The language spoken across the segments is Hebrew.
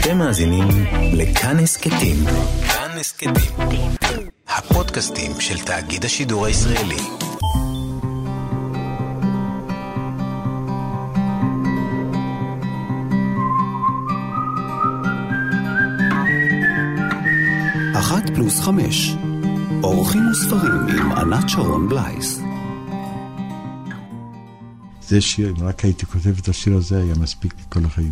אתם מאזינים לכאן הסכתים. כאן הסכתים, הפודקאסטים של תאגיד השידור הישראלי. אחת פלוס 5, אורחים וספרים עם ענת שרון בלייס. זה שיר, אם רק הייתי כותב את השיר הזה, היה מספיק כל החיים.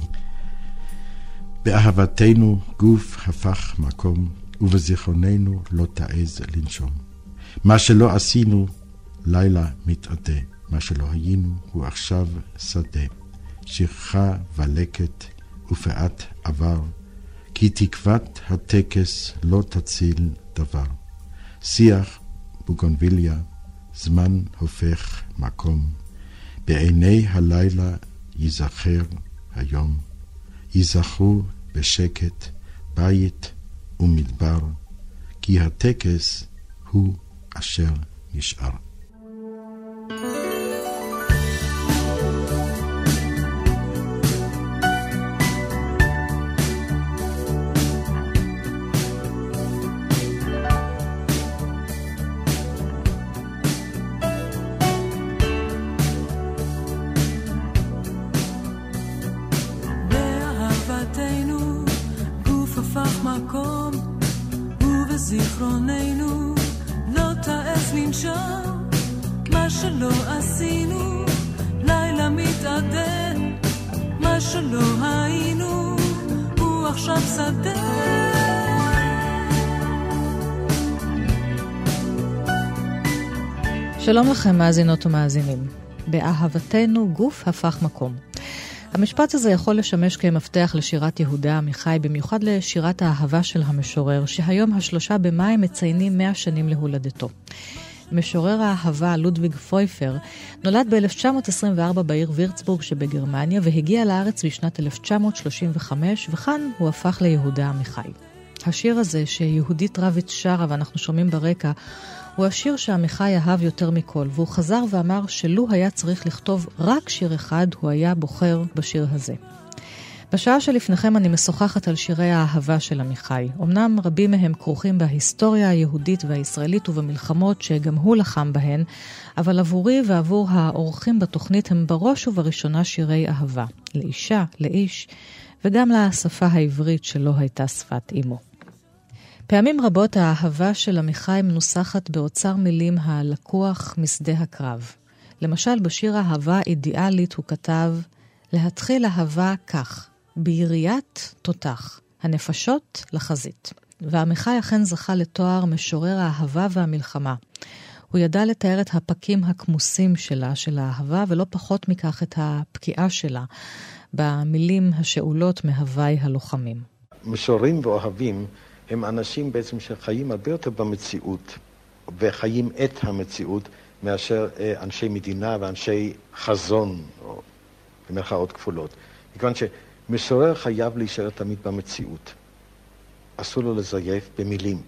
באהבתנו גוף הפך מקום, ובזיכרוננו לא תעז לנשום. מה שלא עשינו, לילה מתעדה. מה שלא היינו, הוא עכשיו שדה. שכחה ולקט ופאת עבר, כי תקוות הטקס לא תציל דבר. שיח בוגונביליה, זמן הופך מקום. בעיני הלילה ייזכר היום. ייזכרו בשקט בית ומדבר, כי הטקס הוא אשר נשאר. זיכרוננו לא תעז לנשום. מה שלא עשינו לילה מתעדן. מה שלא היינו הוא עכשיו שדה. שלום לכם מאזינות ומאזינים. באהבתנו גוף הפך מקום. המשפט הזה יכול לשמש כמפתח לשירת יהודה עמיחי, במיוחד לשירת האהבה של המשורר, שהיום 3 במאי מציינים 100 שנים להולדתו. משורר האהבה לודוויג פויפר נולד ב-1924 בעיר וירצבורג שבגרמניה, והגיע לארץ בשנת 1935, וכאן הוא הפך ליהודה עמיחי. השיר הזה שיהודית רביץ שרה ואנחנו שומעים ברקע, הוא השיר שעמיחי אהב יותר מכל, והוא חזר ואמר שלו היה צריך לכתוב רק שיר אחד, הוא היה בוחר בשיר הזה. בשעה שלפניכם אני משוחחת על שירי האהבה של עמיחי. אמנם רבים מהם כרוכים בהיסטוריה היהודית והישראלית ובמלחמות שגם הוא לחם בהן, אבל עבורי ועבור האורחים בתוכנית הם בראש ובראשונה שירי אהבה, לאישה, לאיש, וגם לשפה העברית שלא הייתה שפת אמו. פעמים רבות האהבה של עמיחי מנוסחת באוצר מילים הלקוח משדה הקרב. למשל בשיר אהבה אידיאלית הוא כתב, להתחיל אהבה כך, ביריית תותח, הנפשות לחזית. ועמיחי אכן זכה לתואר משורר האהבה והמלחמה. הוא ידע לתאר את הפקים הכמוסים שלה, של האהבה, ולא פחות מכך את הפקיעה שלה, במילים השאולות מהווי הלוחמים. משוררים ואוהבים הם אנשים בעצם שחיים הרבה יותר במציאות, וחיים את המציאות, מאשר אנשי מדינה ואנשי חזון, או במרכאות כפולות. מכיוון שמשורר חייב להישאר תמיד במציאות. אסור לו לזייף במילים.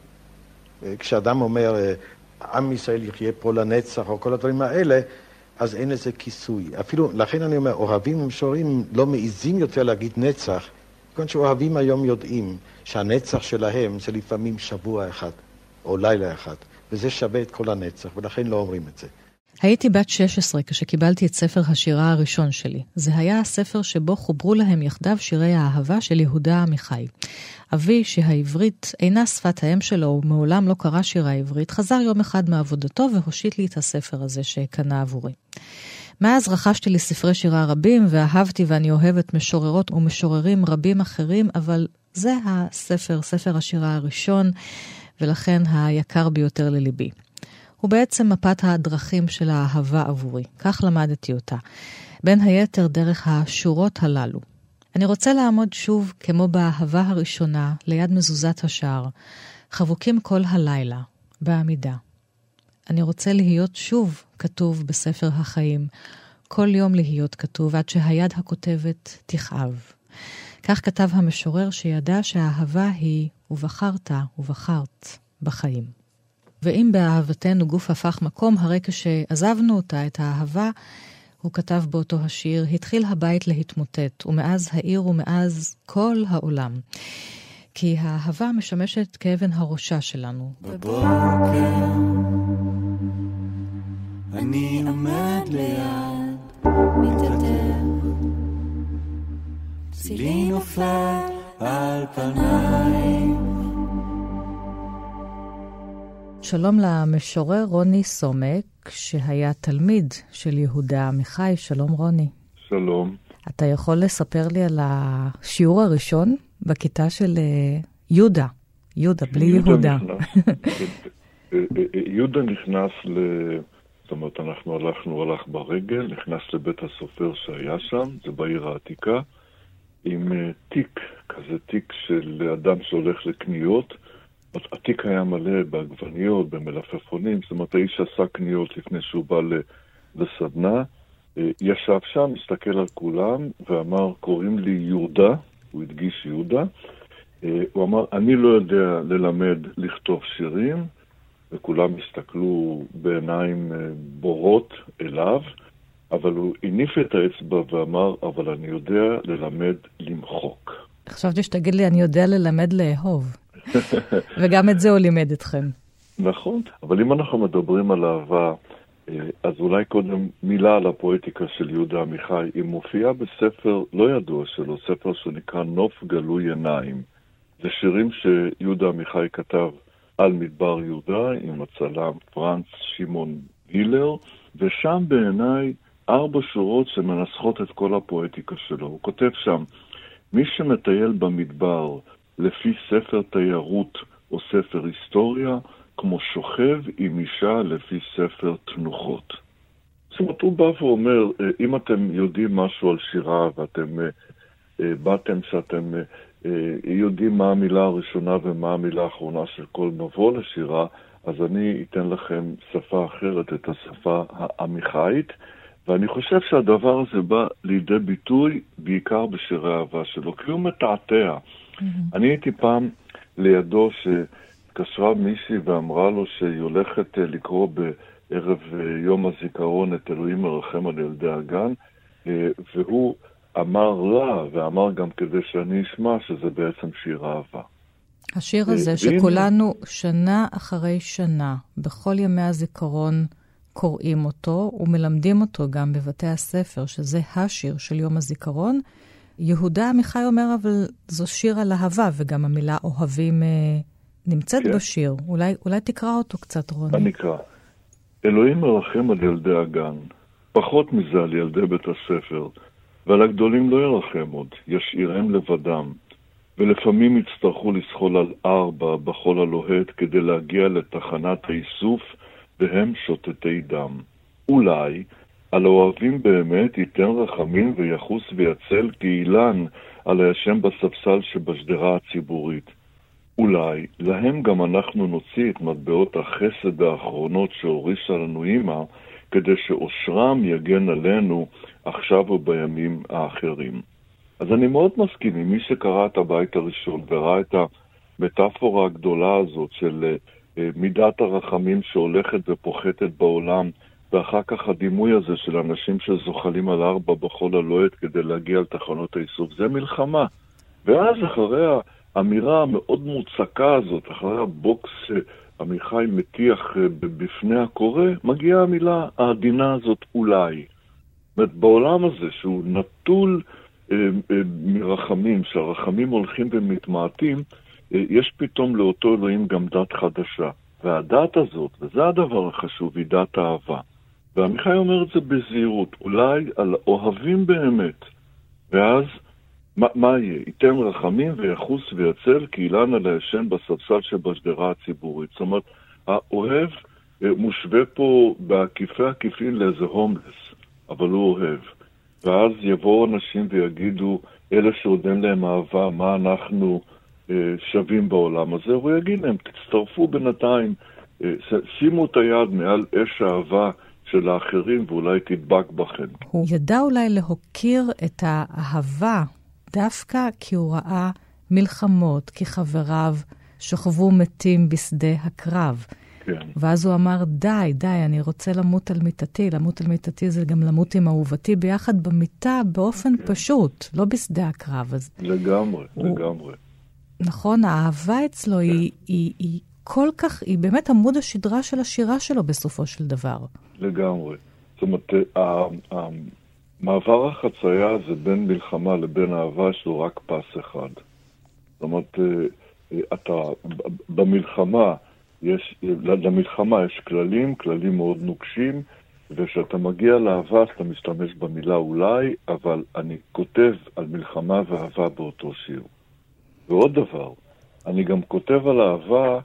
כשאדם אומר, עם ישראל יחיה פה לנצח, או כל הדברים האלה, אז אין לזה כיסוי. אפילו, לכן אני אומר, אוהבים ומשוררים לא מעיזים יותר להגיד נצח, מכיוון שאוהבים היום יודעים שהנצח שלהם זה לפעמים שבוע אחד או לילה אחד, וזה שווה את כל הנצח, ולכן לא אומרים את זה. הייתי בת 16 כשקיבלתי את ספר השירה הראשון שלי. זה היה הספר שבו חוברו להם יחדיו שירי האהבה של יהודה עמיחי. אבי, שהעברית אינה שפת האם שלו ומעולם לא קרא שירה עברית, חזר יום אחד מעבודתו והושיט לי את הספר הזה שקנה עבורי. מאז רכשתי לי ספרי שירה רבים, ואהבתי ואני אוהבת משוררות ומשוררים רבים אחרים, אבל זה הספר, ספר השירה הראשון, ולכן היקר ביותר לליבי. הוא בעצם מפת הדרכים של האהבה עבורי, כך למדתי אותה, בין היתר דרך השורות הללו. אני רוצה לעמוד שוב כמו באהבה הראשונה, ליד מזוזת השער, חבוקים כל הלילה, בעמידה. אני רוצה להיות שוב כתוב בספר החיים, כל יום להיות כתוב, עד שהיד הכותבת תכאב. כך כתב המשורר שידע שהאהבה היא ובחרת בחיים. ואם באהבתנו גוף הפך מקום, הרי כשעזבנו אותה, את האהבה, הוא כתב באותו השיר, התחיל הבית להתמוטט, ומאז העיר ומאז כל העולם. כי האהבה משמשת כאבן הראשה שלנו. בבוקר אני עומד ליד מתעטף, צילי נופל על פניי. שלום למשורר רוני סומק, שהיה תלמיד של יהודה עמיחי. שלום רוני. שלום. אתה יכול לספר לי על השיעור הראשון בכיתה של יהודה? יהודה, בלי יהודה. יהודה נכנס זאת אומרת, הלך ברגל, נכנס לבית הסופר שהיה שם, זה בעיר העתיקה, עם תיק, כזה תיק של אדם שהולך לקניות. התיק היה מלא בעגבניות, במלפפונים, זאת אומרת, האיש עשה קניות לפני שהוא בא לסדנה, ישב שם, הסתכל על כולם, ואמר, קוראים לי יהודה, הוא הדגיש יהודה, הוא אמר, אני לא יודע ללמד לכתוב שירים, וכולם הסתכלו בעיניים בורות אליו, אבל הוא הניף את האצבע ואמר, אבל אני יודע ללמד למחוק. חשבתי שתגיד לי, אני יודע ללמד לאהוב. וגם את זה הוא לימד אתכם. נכון, אבל אם אנחנו מדברים על אהבה, אז אולי קודם מילה על הפואטיקה של יהודה עמיחי. היא מופיעה בספר לא ידוע שלו, ספר שנקרא נוף גלוי עיניים. זה שירים שיהודה עמיחי כתב על מדבר יהודה עם הצלם פרנץ שמעון הילר, ושם בעיניי 4 שורות שמנסחות את כל הפואטיקה שלו. הוא כותב שם, מי שמטייל במדבר לפי ספר תיירות או ספר היסטוריה, כמו שוכב עם אישה לפי ספר תנוחות. זאת אומרת, הוא בא ואומר, אם אתם יודעים משהו על שירה, ואתם באתם שאתם יודעים מה המילה הראשונה ומה המילה האחרונה של כל מבוא לשירה, אז אני אתן לכם שפה אחרת, את השפה העמיחאית, ואני חושב שהדבר הזה בא לידי ביטוי בעיקר בשירי האהבה שלו, כי הוא מתעתע. אני הייתי פעם לידו שקשרה מישהי ואמרה לו שהיא הולכת לקרוא בערב יום הזיכרון את אלוהים מרחם על ילדי הגן, והוא אמר לה, ואמר גם כדי שאני אשמע, שזה בעצם שיר אהבה. השיר הזה שכולנו שנה אחרי שנה, בכל ימי הזיכרון קוראים אותו, ומלמדים אותו גם בבתי הספר, שזה השיר של יום הזיכרון. יהודה עמיחי אומר, אבל זו שיר על אהבה, וגם המילה אוהבים נמצאת בשיר. אולי תקרא אותו קצת, רוני. אני אקרא. אלוהים מרחם על ילדי הגן, פחות מזה על ילדי בית הספר, ועל הגדולים לא ירחם עוד, ישאירם לבדם, ולפעמים יצטרכו לסחול על 4 בחול הלוהט כדי להגיע לתחנת האיסוף, והם שוטטי דם. אולי על האוהבים באמת ייתן רחמים ויחוס ויצל כאילן על הישם בספסל שבשדרה הציבורית. אולי להם גם אנחנו נוציא את מטבעות החסד האחרונות שהורישה לנו אמא, כדי שאושרם יגן עלינו עכשיו ובימים האחרים. אז אני מאוד מסכים עם מי שקרא את הבית הראשון וראה את המטאפורה הגדולה הזאת של מידת הרחמים שהולכת ופוחתת בעולם, ואחר כך הדימוי הזה של אנשים שזוחלים על 4 בחול הלוהט כדי להגיע לתחנות האיסוף. זה מלחמה. ואז אחרי האמירה המאוד מוצקה הזאת, אחרי הבוקס עמיחי מטיח בפני הקורא, מגיעה המילה העדינה הזאת אולי. בעולם הזה שהוא נטול מרחמים, שהרחמים הולכים ומתמעטים, יש פתאום לאותו אלוהים גם דת חדשה. והדת הזאת, וזה הדבר החשוב, היא דת האהבה. ועמיחי אומר את זה בזהירות, אולי על אוהבים באמת. ואז, מה יהיה? ייתן רחמים ויחוס ויצל כאילן על הישן בספסל שבשדרה הציבורית. זאת אומרת, האוהב מושווה פה בעקיפי עקיפין לאיזה הומלס, אבל הוא אוהב. ואז יבואו אנשים ויגידו, אלה שעוד אין להם אהבה, מה אנחנו שווים בעולם הזה? הוא יגיד להם, תצטרפו בינתיים, שימו את היד מעל אש האהבה של האחרים ואולי תדבק בכם. הוא ידע אולי להוקיר את האהבה דווקא כי הוא ראה מלחמות, כי חבריו שוכבו מתים בשדה הקרב. כן. ואז הוא אמר, די, אני רוצה למות על מיטתי. למות על מיטתי זה גם למות עם אהובתי ביחד במיטה באופן פשוט, לא בשדה הקרב. לגמרי. נכון, האהבה אצלו היא כל כך, היא באמת עמוד השדרה של השירה שלו בסופו של דבר. לגמרי. זאת אומרת, מעבר החצייה זה בין מלחמה לבין אהבה שלו רק פס אחד. זאת אומרת, במלחמה למלחמה יש כללים מאוד נוקשים, וכשאתה מגיע לאהבה אתה משתמש במילה אולי, אבל אני כותב על מלחמה ואהבה באותו שיר. ועוד דבר, אני גם כותב על אהבה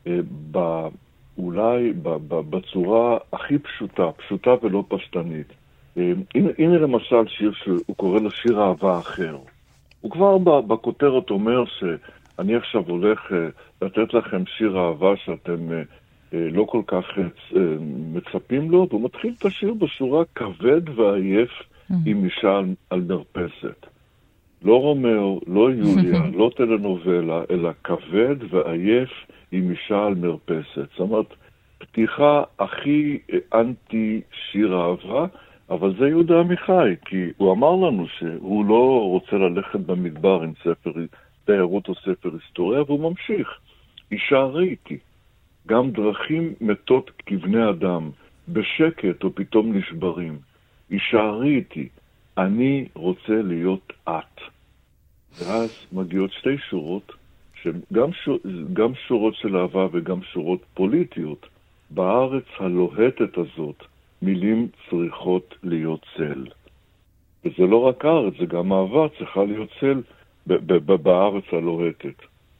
אולי בצורה הכי פשוטה ולא פשטנית. הנה למשל שיר שהוא קורא לו שיר אהבה אחר. הוא כבר בכותרת אומר שאני עכשיו הולך לתת לכם שיר אהבה שאתם לא כל כך מצפים לו, והוא מתחיל את השיר בשורה כבד ועייף עם אישה על מרפסת. לא רומאו, לא יוליה, לא טלנובלה, אלא כבד ועייף עם אישה על מרפסת. זאת אומרת, פתיחה הכי אנטי שיר אהבה, אבל זה יהודה עמיחי, כי הוא אמר לנו שהוא לא רוצה ללכת במדבר עם ספר תיירות או ספר היסטוריה, והוא ממשיך. יישארי איתי. גם דרכים מתות כבני אדם, בשקט או פתאום נשברים. יישארי איתי. אני רוצה להיות את. ואז מגיעות שתי שורות, גם שורות של אהבה וגם שורות פוליטיות. בארץ הלוהטת הזאת, מילים צריכות להיות צל. וזה לא רק הארץ, זה גם אהבה צריכה להיות צל בארץ הלוהטת.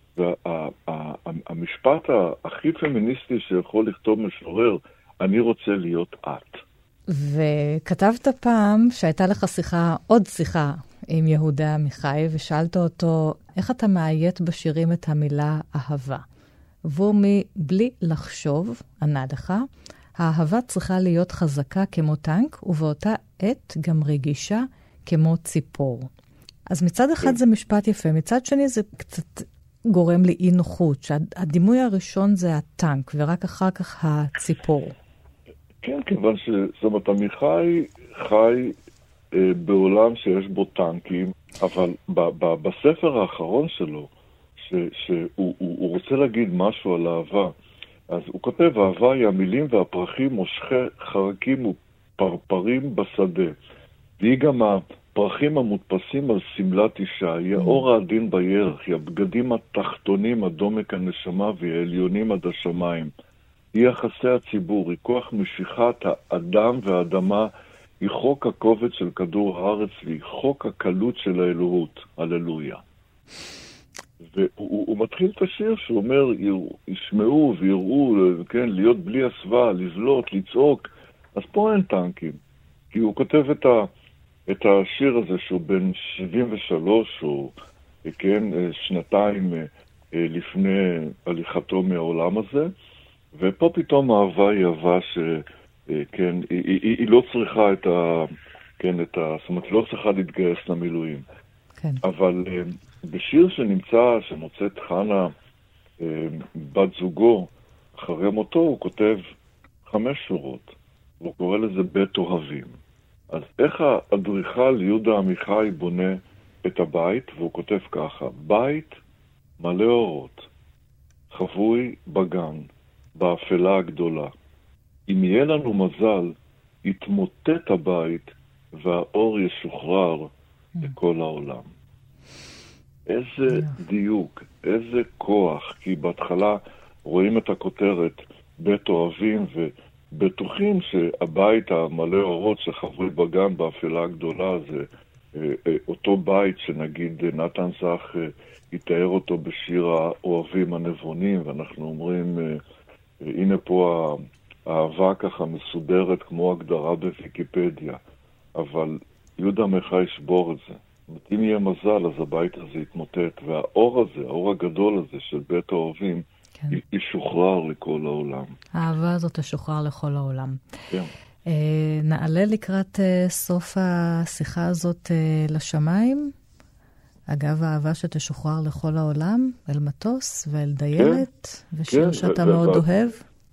והמשפט הכי פמיניסטי שיכול לכתוב משורר, אני רוצה להיות את. וכתבת פעם שהייתה לך עוד שיחה עם יהודה עמיחי, ושאלת אותו, איך אתה מאיית בשירים את המילה אהבה? והוא מבלי לחשוב, ענה לך, האהבה צריכה להיות חזקה כמו טנק, ובאותה עת גם רגישה כמו ציפור. אז מצד אחד זה משפט יפה, מצד שני זה קצת גורם לי אי נוחות, שהדימוי הראשון זה הטנק, ורק אחר כך הציפור. כן, כיוון זאת אומרת, עמיחי חי בעולם שיש בו טנקים, אבל בספר האחרון שלו, שהוא רוצה להגיד משהו על אהבה, אז הוא כותב, אהבה היא המילים והפרחים מושכי חרקים ופרפרים בשדה. והיא גם הפרחים המודפסים על סמלת אישה, היא האור העדין בירח, היא הבגדים התחתונים עד עומק הנשמה והיא העליונים עד השמיים. היא יחסי הציבור, היא כוח משיכת האדם והאדמה, היא חוק הכובד של כדור הארץ והיא חוק הקלות של האלוהות. הללויה. והוא מתחיל את השיר שאומר, ישמעו ויראו, כן, להיות בלי הסוואה, לבלוט, לצעוק. אז פה אין טנקים. כי הוא כותב את השיר הזה שהוא בן 73, או כן, שנתיים לפני הליכתו מהעולם הזה, ופה פתאום האהבה היא אהבה שכן, היא לא צריכה זאת אומרת, לא צריכה להתגייס למילואים. כן. אבל בשיר שמוצאת חנה, בת זוגו, אחרי מותו, הוא כותב 5 שורות. הוא קורא לזה בית אוהבים. אז איך האדריכל יהודה עמיחי בונה את הבית? והוא כותב ככה, בית מלא אורות, חבוי בגן, באפלה הגדולה. אם יהיה לנו מזל, יתמוטט הבית והאור ישוחרר לכל העולם. איזה דיוק, איזה כוח, כי בהתחלה רואים את הכותרת בית אוהבים ובטוחים שהבית המלא אורות שחבוי בגן באפלה הגדולה זה אותו בית שנגיד נתן זך יתאר אותו בשיר האוהבים הנבונים, ואנחנו אומרים הנה פה האהבה ככה מסודרת כמו הגדרה בוויקיפדיה, אבל יהודה עמיחי ישבור את זה. אם יהיה מזל, אז הבית הזה יתמוטט, והאור הזה, האור הגדול הזה של בית האוהבים, כן. ישוחרר לכל העולם. האהבה הזאת תשוחרר לכל העולם. כן. נעלה לקראת סוף השיחה הזאת לשמיים. אגב, האהבה שתשוחרר לכל העולם, אל מטוס ואל דיילת, ושיר שאתה מאוד אוהב.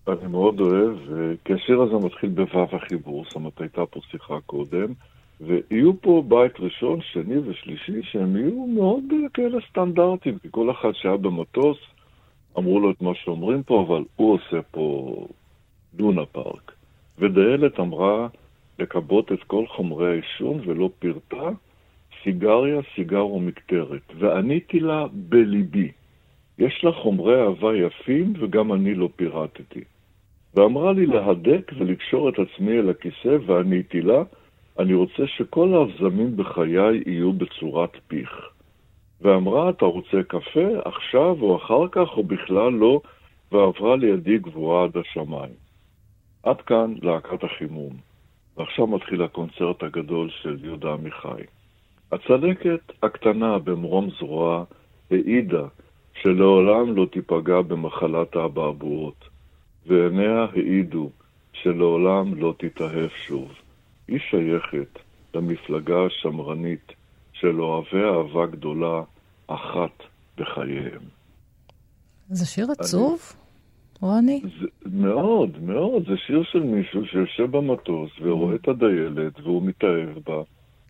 אני מאוד אוהב, כי השיר הזה מתחיל בו"ב החיבור, זאת אומרת, הייתה פה שיחה קודם, ויהיו פה בית ראשון, שני ושלישי, שהם יהיו מאוד כאלה סטנדרטיים, כי כל אחד שהיה במטוס, אמרו לו את מה שאומרים פה, אבל הוא עושה פה לונה פארק. ודיילת אמרה לקבות את כל חומרי העישון ולא פירטה, סיגריה, סיגר או מקטרת. ועניתי לה בליבי, יש לה חומרי אהבה יפים וגם אני לא פירטתי. ואמרה לי להדק ולקשור את עצמי אל הכיסא, ועניתי לה, אני רוצה שכל האבזמים בחיי יהיו בצורת פיך. ואמרה, אתה רוצה קפה עכשיו או אחר כך או בכלל לא, ועברה לידי גבוהה עד השמיים. עד כאן להקת החימום. ועכשיו מתחיל הקונצרט הגדול של יהודה עמיחי. הצלקת הקטנה במרום זרוע העידה שלעולם לא תיפגע במחלת האבעבועות, ועיניה העידו שלעולם לא תתאהב שוב. היא שייכת למפלגה השמרנית של אוהבי אהבה גדולה אחת בחייהם. זה שיר עצוב, רוני? מאוד, מאוד. זה שיר של מישהו שיושב במטוס ורואה את הדיילת והוא מתאהב בה,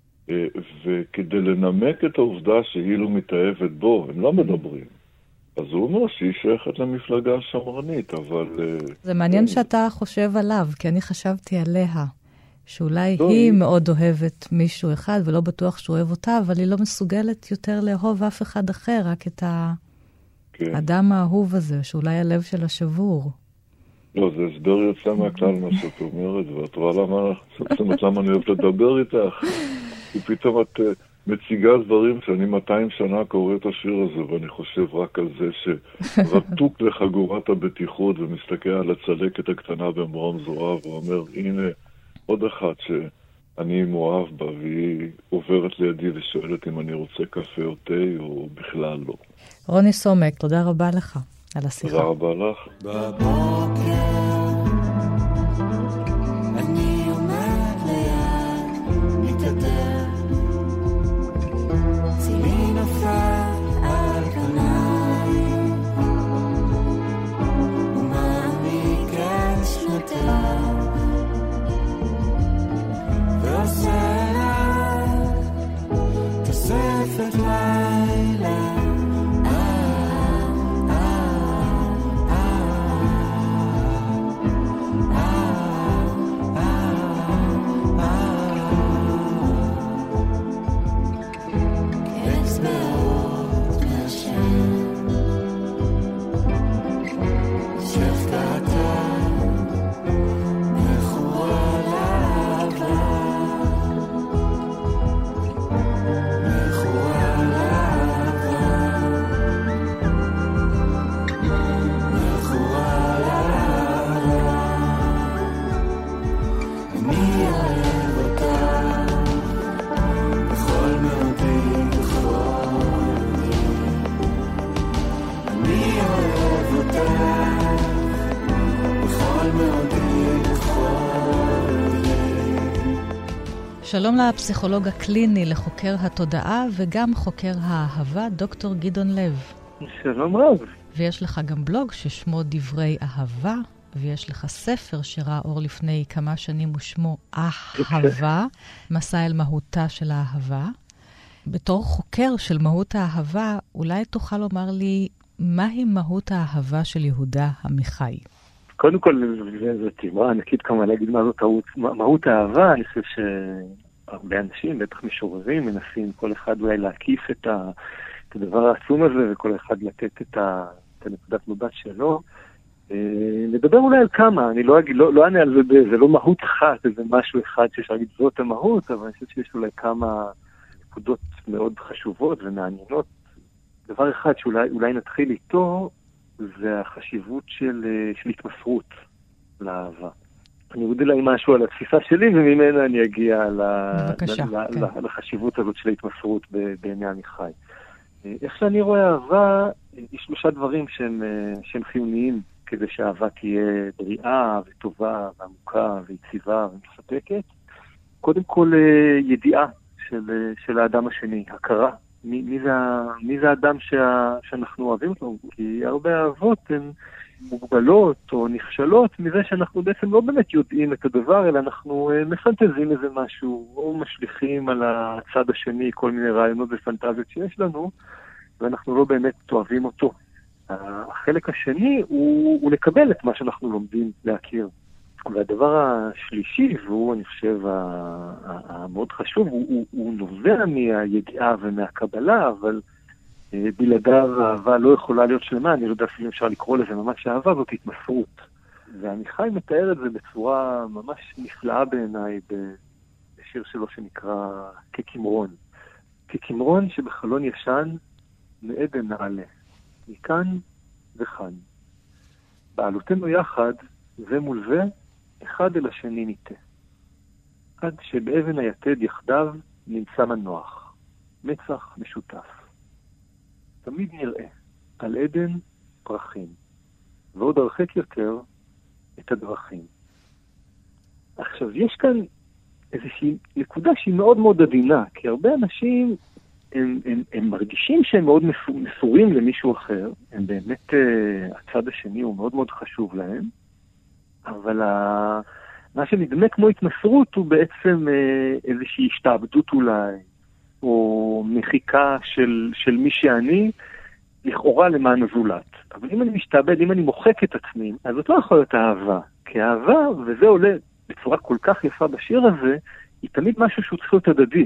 וכדי לנמק את העובדה שהיא לא מתאהבת בו, הם לא מדברים. אז הוא אומר שהיא שייכת למפלגה השמרנית, אבל... זה מעניין שאתה חושב עליו, כי אני חשבתי עליה, שאולי היא מאוד אוהבת מישהו אחד, ולא בטוח שהוא אוהב אותה, אבל היא לא מסוגלת יותר לאהוב אף אחד אחר, רק את האדם האהוב הזה, שאולי הלב שלה שבור. לא, זה הסבר יוצא מהכלל מה שאת אומרת, ואת רואה למה אני אוהב לדבר איתך. כי פתאום את מציגה דברים שאני 200 שנה קורא את השיר הזה, ואני חושב רק על זה שרתוק לחגורת הבטיחות, ומסתכל על הצלקת הקטנה במרום זרוע, ואומר, הנה עוד אחת שאני מאוהב בה, והיא עוברת לידי ושואלת אם אני רוצה קפה או תה, או בכלל לא. רוני סומק, תודה רבה לך על השיחה. תודה רבה לך. בבוקר אני עומד ליד מתעטר, צילי נופל על קנאי ומעמיק את שנותיו ועושה לך תוספת לילה. שלום לפסיכולוג הקליני, לחוקר התודעה וגם חוקר האהבה, דוקטור גדעון לב. שלום רב. ויש לך גם בלוג ששמו דברי אהבה, ויש לך ספר שראה אור לפני כמה שנים ושמו אהבה, מסע אל מהותה של האהבה. בתור חוקר של מהות האהבה, אולי תוכל לומר לי מהי מהות האהבה של יהודה עמיחי? קודם כל, זו תימרה ענקית כמה להגיד מה זאת מהות האהבה. אני חושב שהרבה אנשים, בטח משוררים, מנסים כל אחד אולי להקיף את הדבר העצום הזה, וכל אחד לתת את הנקודת מבט שלו. נדבר אולי על כמה, אני לא אענה על זה, זה לא מהות אחת, זה משהו אחד שאפשר להגיד זאת המהות, אבל אני חושב שיש אולי כמה נקודות מאוד חשובות ומעניינות. דבר אחד שאולי נתחיל איתו, זה החשיבות של התמסרות לאהבה. אני אגיד לה משהו על התפיסה שלי, וממנה אני אגיע לחשיבות הזאת של ההתמסרות בעיני עמיחי. איך שאני רואה אהבה, יש 3 דברים שהם חיוניים כדי שהאהבה תהיה בריאה וטובה ועמוקה ויציבה ומספקת. קודם כל ידיעה של האדם השני, הכרה. מי זה האדם שאנחנו אוהבים אותו? כי הרבה אהבות מוגבלות או נכשלות מזה שאנחנו בעצם לא באמת יודעים את הדבר, אלא אנחנו מפנטזים איזה משהו, או משליכים על הצד השני כל מיני רעיונות ופנטזיות שיש לנו, ואנחנו לא באמת אוהבים אותו. החלק השני הוא לקבל את מה שאנחנו לומדים להכיר. והדבר השלישי, והוא אני חושב המאוד חשוב, הוא נובע מהידיעה ומהקבלה, אבל בלעדיו האהבה לא יכולה להיות שלמה, אני לא יודע אפילו אפשר לקרוא לזה ממש אהבה, זאת התמסרות. ועמיחי מתאר את זה בצורה ממש נפלאה בעיניי בשיר שלו שנקרא ככמרון. ככמרון שבחלון ישן מעדן נעלה, מכאן וכאן. בעלותנו יחד, זה מול זה, אחד אל השני ניטה. עד שבאבן היתד יחדיו נמצא מנוח, מצח משותף. תמיד נראה על עדן פרחים, ועוד הרחק יותר את הדרכים. עכשיו, יש כאן איזושהי נקודה שהיא מאוד מאוד עדינה, כי הרבה אנשים הם מרגישים שהם מאוד מסורים למישהו אחר, הם באמת, הצד השני הוא מאוד מאוד חשוב להם, אבל מה שנדמה כמו התמסרות הוא בעצם איזושהי השתעבדות אולי, או מחיקה של מי שאני, לכאורה למען הזולת. אבל אם אני משתעבד, אם אני מוחק את עצמי, אז זאת לא יכול להיות אהבה. כי אהבה, וזה עולה בצורה כל כך יפה בשיר הזה, היא תמיד משהו שהוא צריך להיות הדדי.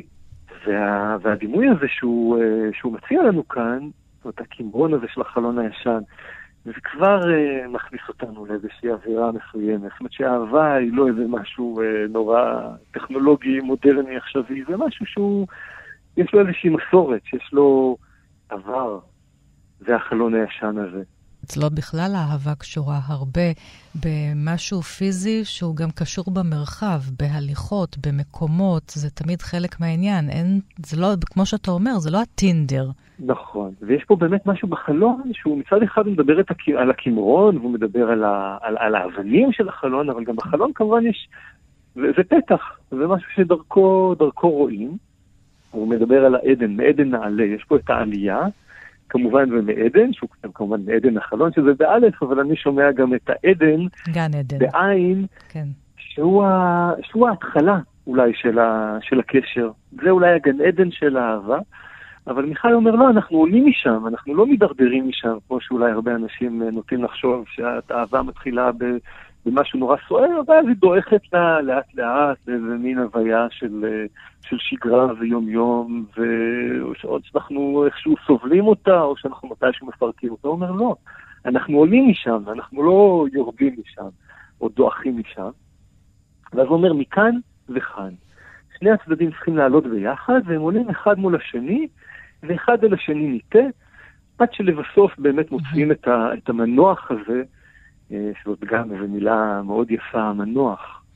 והדימוי הזה שהוא מציע לנו כאן, זאת אומרת, הכמרון הזה של החלון הישן, זה כבר מכניס אותנו לאיזושהי אווירה מסוימת. זאת אומרת שהאהבה היא לא איזה משהו נורא טכנולוגי, מודרני, עכשווי, זה משהו שהוא, יש לו איזושהי מסורת, שיש לו עבר, זה החלון הישן הזה. אצלו בכלל האהבה קשורה הרבה במשהו פיזי שהוא גם קשור במרחב, בהליכות, במקומות, זה תמיד חלק מהעניין. זה לא, כמו שאתה אומר, זה לא הטינדר. נכון, ויש פה באמת משהו בחלון שהוא מצד אחד מדבר על הכמרון, והוא מדבר על האבנים של החלון, אבל גם בחלון כמובן יש, זה פתח, זה משהו שדרכו רואים. הוא מדבר על העדן, מעדן נעלה, יש פה את העלייה, כמובן ומעדן, שהוא כמובן מעדן החלון, שזה באלף, אבל אני שומע גם את העדן, גן עדן. בעין, כן. שהוא ההתחלה אולי של הקשר. זה אולי הגן עדן של האהבה, אבל מיכאל אומר, לא, אנחנו עולים משם, אנחנו לא מדרדרים משם, כמו שאולי הרבה אנשים נוטים לחשוב שהאהבה מתחילה במשהו נורא סוער, אבל היא דועכת לה לאט לאט, איזה מין הוויה של שגרה ויום יום, ועוד שאנחנו איכשהו סובלים אותה, או שאנחנו מתישהו מפרקים אותה. הוא אומר, לא, אנחנו עולים משם, אנחנו לא יורדים משם, או דועכים משם. ואז הוא אומר, מכאן וכאן. שני הצדדים צריכים לעלות ביחד, והם עולים אחד מול השני, ואחד אל השני ניטה, עד שלבסוף באמת מוצאים את המנוח הזה, שזאת גם איזו מילה מאוד יפה, המנוח,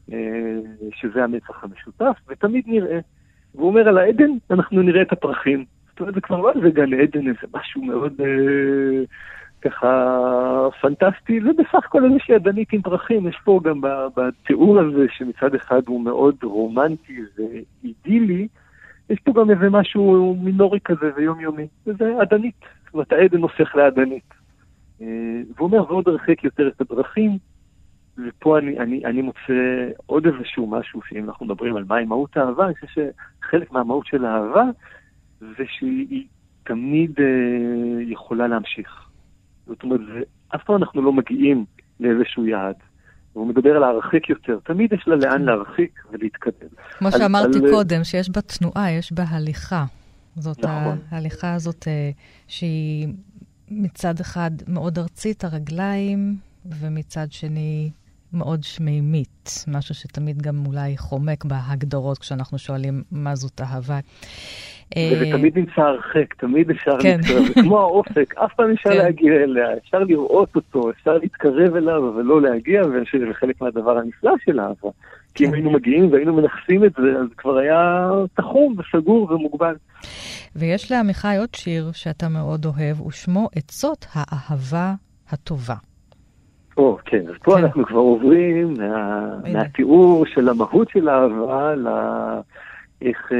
שזה המצח המשותף, ותמיד נראה. והוא אומר, על העדן אנחנו נראה את הפרחים. זאת אומרת, זה כבר לא איזה גן עדן, איזה משהו מאוד ככה פנטסטי, זה בסך הכל איזושהי עדנית עם פרחים. יש פה גם בתיאור הזה, שמצד אחד הוא מאוד רומנטי ואידילי, יש פה גם איזה משהו מינורי כזה ויומיומי. וזה עדנית, זאת אומרת, העדן הופך לעדנית. והוא אומר, ועוד הרחק יותר את הדרכים, ופה אני מוצא עוד איזשהו משהו, שאם אנחנו מדברים על מהי מהות האהבה, אני חושב שחלק מהמהות של האהבה, זה שהיא תמיד יכולה להמשיך. זאת אומרת, אף פעם אנחנו לא מגיעים לאיזשהו יעד. והוא מדבר על להרחיק יותר. תמיד יש לה לאן להרחיק ולהתקדם. כמו שאמרתי קודם, שיש בה תנועה, יש בה הליכה. זאת ההליכה הזאת שהיא מצד אחד מאוד ארצית הרגליים, ומצד שני מאוד שמימית. משהו שתמיד גם אולי חומק בהגדרות, כשאנחנו שואלים מה זאת אהבה. וזה תמיד נמצא הרחק, תמיד אפשר להתקרב. זה כמו האופק, אף פעם אפשר להגיע אליה. אפשר לראות אותו, אפשר להתקרב אליו, אבל לא להגיע, וזה חלק מהדבר הנפלא של האהבה. כי אם היינו מגיעים והיינו מנחסים את זה, אז כבר היה תחום וסגור ומוגבל. ויש לעמיחי עוד שיר שאתה מאוד אוהב, ושמו עצות האהבה הטובה. כן, אז פה אנחנו כבר עוברים מהתיאור של המהות של האהבה, איך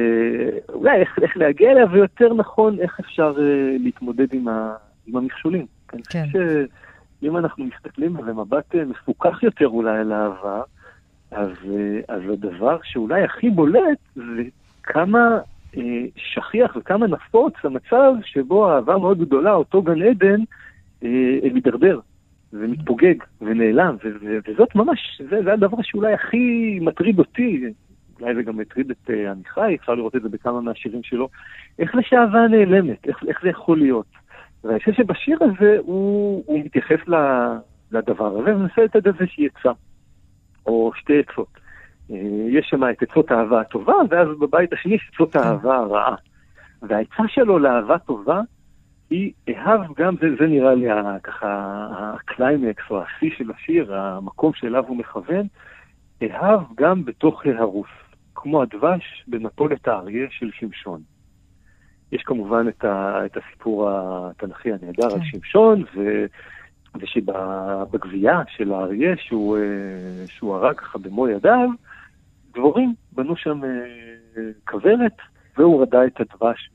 להגיע אליה, ויותר נכון, איך אפשר להתמודד עם המכשולים. כן. אם אנחנו מסתכלים על מבט מפוקח יותר אולי על האהבה, אז הדבר שאולי הכי בולט זה כמה שכיח וכמה נפוץ המצב שבו האהבה מאוד גדולה, אותו גן עדן, מתדרדר ומתפוגג ונעלם, וזאת ממש, זה הדבר שאולי הכי מטריד אותי, אולי זה גם מטריד את עמיחי, אפשר לראות את זה בכמה מהשירים שלו, איך זה שהאהבה נעלמת, איך זה יכול להיות. ואני חושב שבשיר הזה הוא מתייחס לדבר הזה, ומנסה לתת איזושהי עצה, או שתי עצות. יש שם את עצות האהבה הטובה, ואז בבית השני עצות האהבה הרעה. והעצה שלו לאהבה טובה, היא אהב גם, זה נראה לי ככה הקליימקס או השיא של השיר, המקום שאליו הוא מכוון, אהב גם בתוך ההרוס, כמו הדבש במפולת האריה של שמשון. יש כמובן את הסיפור התנ"כי הנהדר על שמשון, ושבגבייה של האריה שהוא הרג ככה במו ידיו, דבורים בנו שם כוורת, והוא רדע את הדבש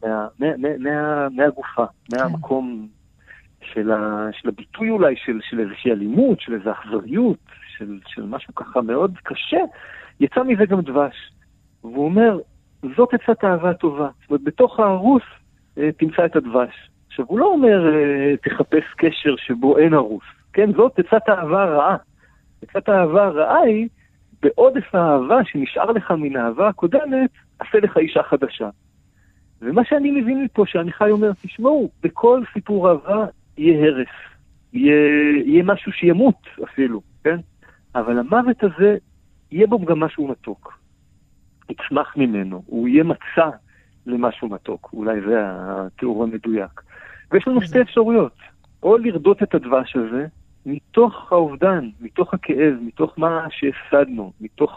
מהגופה, מהמקום של הביטוי אולי, של איזושהי אלימות, של איזו אכזריות, של משהו ככה מאוד קשה, יצא מזה גם דבש. והוא אומר, זאת עצת האהבה טובה. זאת אומרת, בתוך ההרוס תמצא את הדבש. עכשיו, הוא לא אומר, תחפש קשר שבו אין הרוס. כן, זאת עצת האהבה הרעה. עצת האהבה הרעה היא, בעודף האהבה שנשאר לך מן האהבה הקודמת, עשה לך אישה חדשה. ומה שאני מבין מפה, שעמיחי אומר, תשמעו, בכל סיפור אהבה יהיה הרס. יהיה משהו שימות אפילו, כן? אבל המוות הזה, יהיה בו גם משהו מתוק. יצמח ממנו, הוא יהיה מצע למשהו מתוק. אולי זה התיאור המדויק. ויש לנו שתי אפשרויות. או לרדות את הדבש הזה, מתוך האובדן, מתוך הכאב, מתוך מה שהפסדנו, מתוך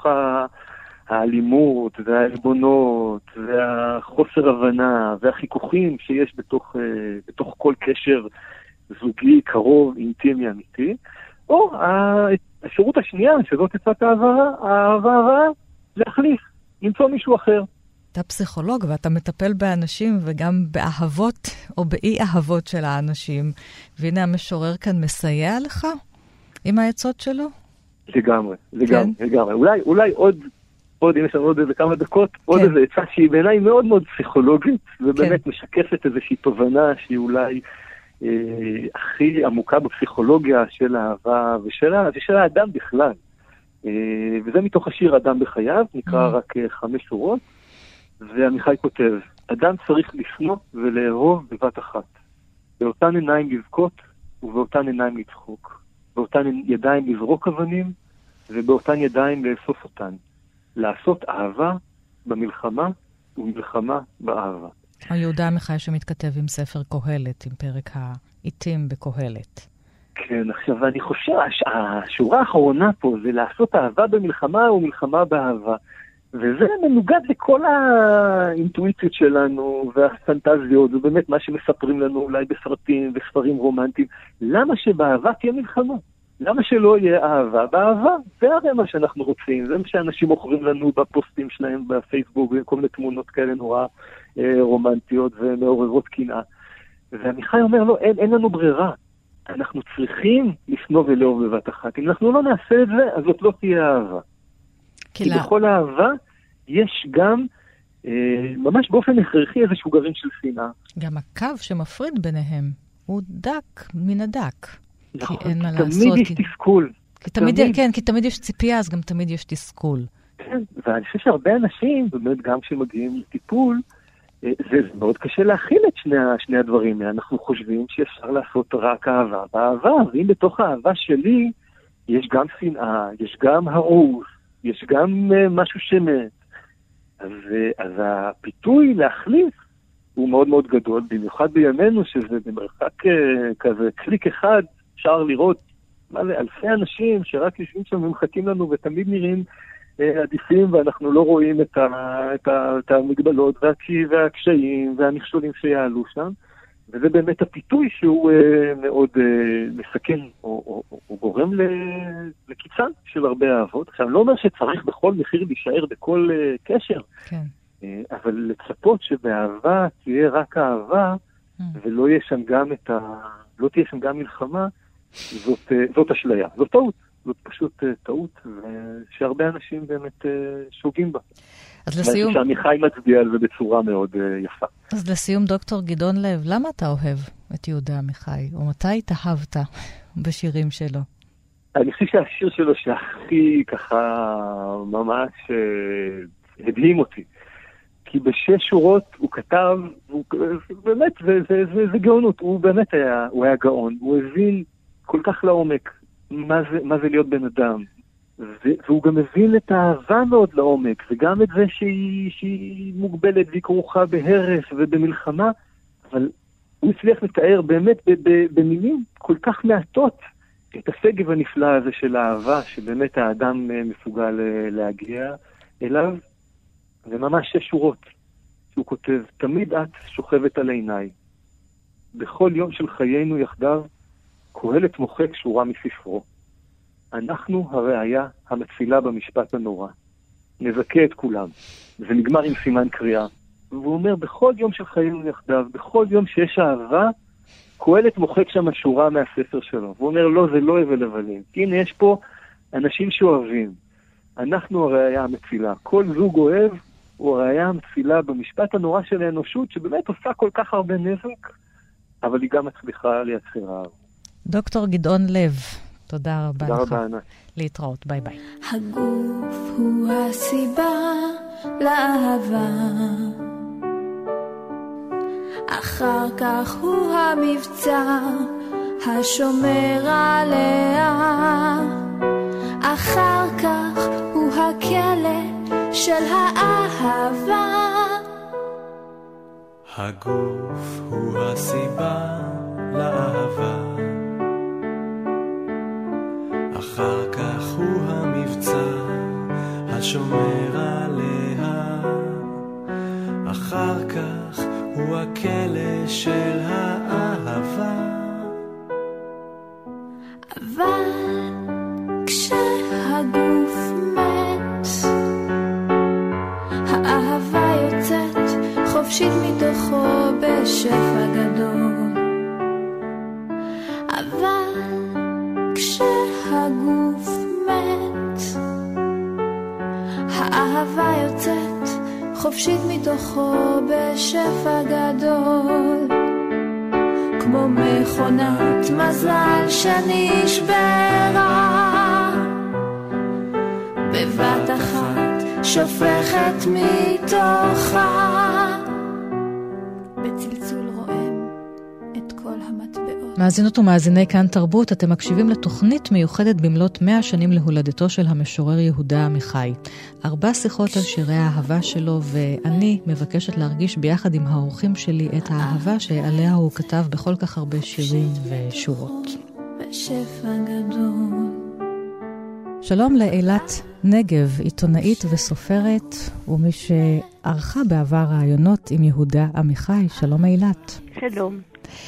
האלימות והעלבונות והחוסר הבנה והחיכוכים שיש בתוך כל קשר זוגי, קרוב, אינטימי, אמיתי, או האפשרות השנייה, שזאת עצת האהבה, להחליף, למצוא מישהו אחר. אתה פסיכולוג ואתה מטפל באנשים וגם באהבות או באי אהבות של האנשים. והנה המשורר כאן מסייע לך עם העצות שלו? לגמרי. אולי עוד, אם יש לנו עוד איזה כמה דקות, עוד איזה עצה שהיא בעיניי מאוד מאוד פסיכולוגית, ובאמת משקפת איזושהי תובנה שהיא אולי הכי עמוקה בפסיכולוגיה של האהבה ושל האדם בכלל. וזה מתוך השיר אדם בחייו, נקרא רק 5 שורות. ועמיחי כותב, אדם צריך לשנוא ולאהוב בבת אחת. באותן עיניים לבכות ובאותן עיניים לצחוק. באותן ידיים לזרוק אבנים ובאותן ידיים לאסוף אותן. לעשות אהבה במלחמה ומלחמה באהבה. היהודה עמיחי שמתכתב עם ספר קהלת, עם פרק העיתים בקהלת. כן, עכשיו אני חושב, השורה האחרונה פה זה לעשות אהבה במלחמה ומלחמה באהבה. וזה מנוגד לכל האינטואיציות שלנו והפנטזיות, ובאמת מה שמספרים לנו אולי בסרטים וספרים רומנטיים. למה שבאהבה תהיה מלחמה? למה שלא יהיה אהבה באהבה? זה הרי מה שאנחנו רוצים, זה מה שאנשים מוכרים לנו בפוסטים שלהם בפייסבוק, וכל מיני תמונות כאלה נורא רומנטיות ומעוררות קנאה. ועמיחי אומר, לא, אין לנו ברירה. אנחנו צריכים לשנוא ולאהוב בבת אחת. אם אנחנו לא נעשה את זה, אז זאת לא תהיה אהבה. כי בכל אהבה יש גם ממש באופן הכרחי איזשהו גרעין של שנאה. גם הקו שמפריד ביניהם הוא דק מן הדק. נכון, כי אין מה תמיד לעשות. יש תסכול. כי תמיד יש ציפייה, אז גם תמיד יש תסכול. כן, ואני חושב שהרבה אנשים, באמת גם כשמגיעים לטיפול, זה מאוד קשה להכיל את שני הדברים. אנחנו חושבים שאפשר לעשות רק אהבה באהבה, ואם בתוך האהבה שלי יש גם שנאה, יש גם הרוס, יש גם משהו שמת. אז הפיתוי להחליף הוא מאוד מאוד גדול, במיוחד בימינו שזה במרחק כזה קליק אחד, אפשר לראות אלפי אנשים שרק יושבים שם ומחכים לנו ותמיד נראים עדיפים, ואנחנו לא רואים את המגבלות והקשיים והמכשולים שיעלו שם. וזה באמת הפיתוי שהוא מאוד מסכן, או גורם לקיצן של הרבה אהבות. עכשיו, אני לא אומר שצריך בכל מחיר להישאר בכל קשר, כן. אבל לצפות שבאהבה תהיה רק אהבה, ולא יהיה שם גם לא תהיה שם גם מלחמה, זאת אשליה, זאת טעות, זאת פשוט טעות, שהרבה אנשים באמת שוגים בה. אז לסיום... שעמיחי מצביע על זה בצורה מאוד יפה. אז לסיום, דוקטור גדעון לב, למה אתה אוהב את יהודה עמיחי? או מתי התאהבת בשירים שלו? אני חושב שהשיר שלו שהכי ככה ממש הדהים אותי. כי בשש שורות הוא כתב, באמת, זה גאונות, הוא באמת היה גאון, הוא הבין כל כך לעומק מה זה להיות בן אדם. והוא גם מבין את האהבה מאוד לעומק, וגם את זה שהיא מוגבלת והיא כרוכה בהרס ובמלחמה, אבל הוא הצליח לתאר באמת במילים כל כך מעטות את השגב הנפלא הזה של האהבה, שבאמת האדם מסוגל להגיע אליו, וממש 6 שורות שהוא כותב, תמיד את שוכבת על עיניי, בכל יום של חיינו יחדיו, קהלת מוחק שורה מספרו. אנחנו הראיה המצילה במשפט הנורא. נזכה את כולם. זה נגמר עם סימן קריאה. והוא אומר, בכל יום של חיינו יחדיו, בכל יום שיש אהבה, קהלת מוחק שם שורה מהספר שלו. והוא אומר, לא, זה לא הבל הבלים. הנה, יש פה אנשים שאוהבים. אנחנו הראיה המצילה. כל זוג אוהב הוא הראיה המצילה במשפט הנורא של האנושות, שבאמת עושה כל כך הרבה נזק, אבל היא גם מצליחה לייצר אהב. דוקטור גדעון לב, תודה רבה לך. תודה רבה, ענת. להתראות, ביי ביי. הגוף הוא הסיבה לאהבה, אחר כך הוא המבצע השומר עליה, אחר כך הוא הכלא של האהבה. הגוף הוא הסיבה לאהבה, אחר כך הוא המבצע השומר עליה, אחר כך הוא הכלא של האהבה. אבל כשהגוף מת, האהבה יוצאת חופשית מתוכו בשפע גדול. אבל כשהגוף מת, האהבה יוצאת חופשית מתוכו בשפע גדול. כמו מכונת מזל שנשברה, בבת אחת שופכת מתוכה, בצלצול רועם את כל המטבעות. מאזינות ומאזיני כאן תרבות, אתם מקשיבים לתוכנית מיוחדת במלאת 100 שנים להולדתו של המשורר יהודה עמיחי. 4 שיחות על שירי האהבה שלו, ואני מבקשת להרגיש ביחד עם האורחים שלי את האהבה שעליה הוא כתב בכל כך הרבה שירים ושורות. בשפע גדול. שלום לאילת נגב, עיתונאית וסופרת, ומי שערכה בעבר רעיונות עם יהודה עמיחי. שלום אילת. שלום.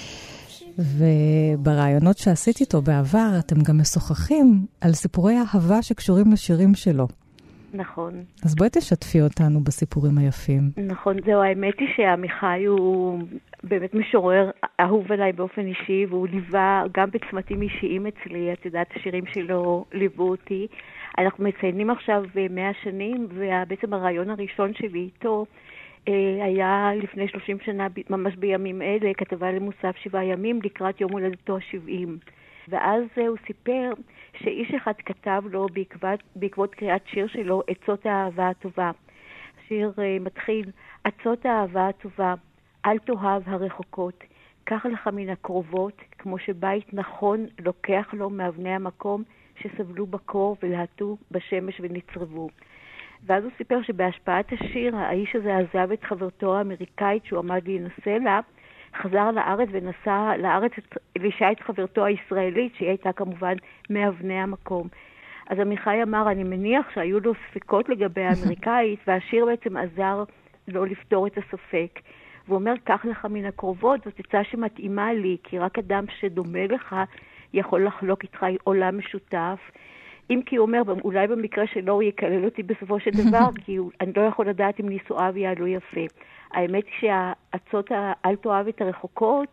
וברעיונות שעשית איתו בעבר, אתם גם משוחחים על סיפורי אהבה שקשורים לשירים שלו. נכון. אז בואי תשתפי אותנו בסיפורים היפים. נכון, זהו, האמת היא שעמיחי הוא באמת משורר אהוב עליי באופן אישי, והוא ליווה גם בצמתים אישיים אצלי, את יודעת, השירים שלו ליוו אותי. אנחנו מציינים עכשיו 100 שנים, ובעצם הרעיון הראשון שלי איתו, היה לפני 30 שנה, ממש בימים אלה, כתבה למוסף 7 ימים לקראת יום הולדתו ה-70. ואז הוא סיפר שאיש אחד כתב לו בעקבות קריאת שיר שלו, עצות האהבה הטובה. השיר מתחיל, עצות האהבה הטובה, אל תאהב הרחוקות, קח לך מן הקרובות, כמו שבית נכון לוקח לו מאבני המקום שסבלו בקור ולהטו בשמש ונצרבו. ואז הוא סיפר שבהשפעת השיר, האיש הזה עזב את חברתו האמריקאית שהוא עמד להינשא לה, חזר לארץ ונסע לארץ לישי את חברתו הישראלית, שהיא הייתה כמובן מאבני המקום. אז עמיחי אמר, אני מניח שהיו לו ספקות לגבי האמריקאית, והשיר בעצם עזר לו לפתור את הספק. והוא אומר, קח לך מן הקרובות, זאת עצה שמתאימה לי, כי רק אדם שדומה לך יכול לחלוק איתך עולם משותף. אם כי הוא אומר, אולי במקרה שלו הוא יקלל אותי בסופו של דבר, כי אני לא יכול לדעת אם נישואיו יעלו יפה. האמת היא שהעצות אל תאהב את הרחוקות,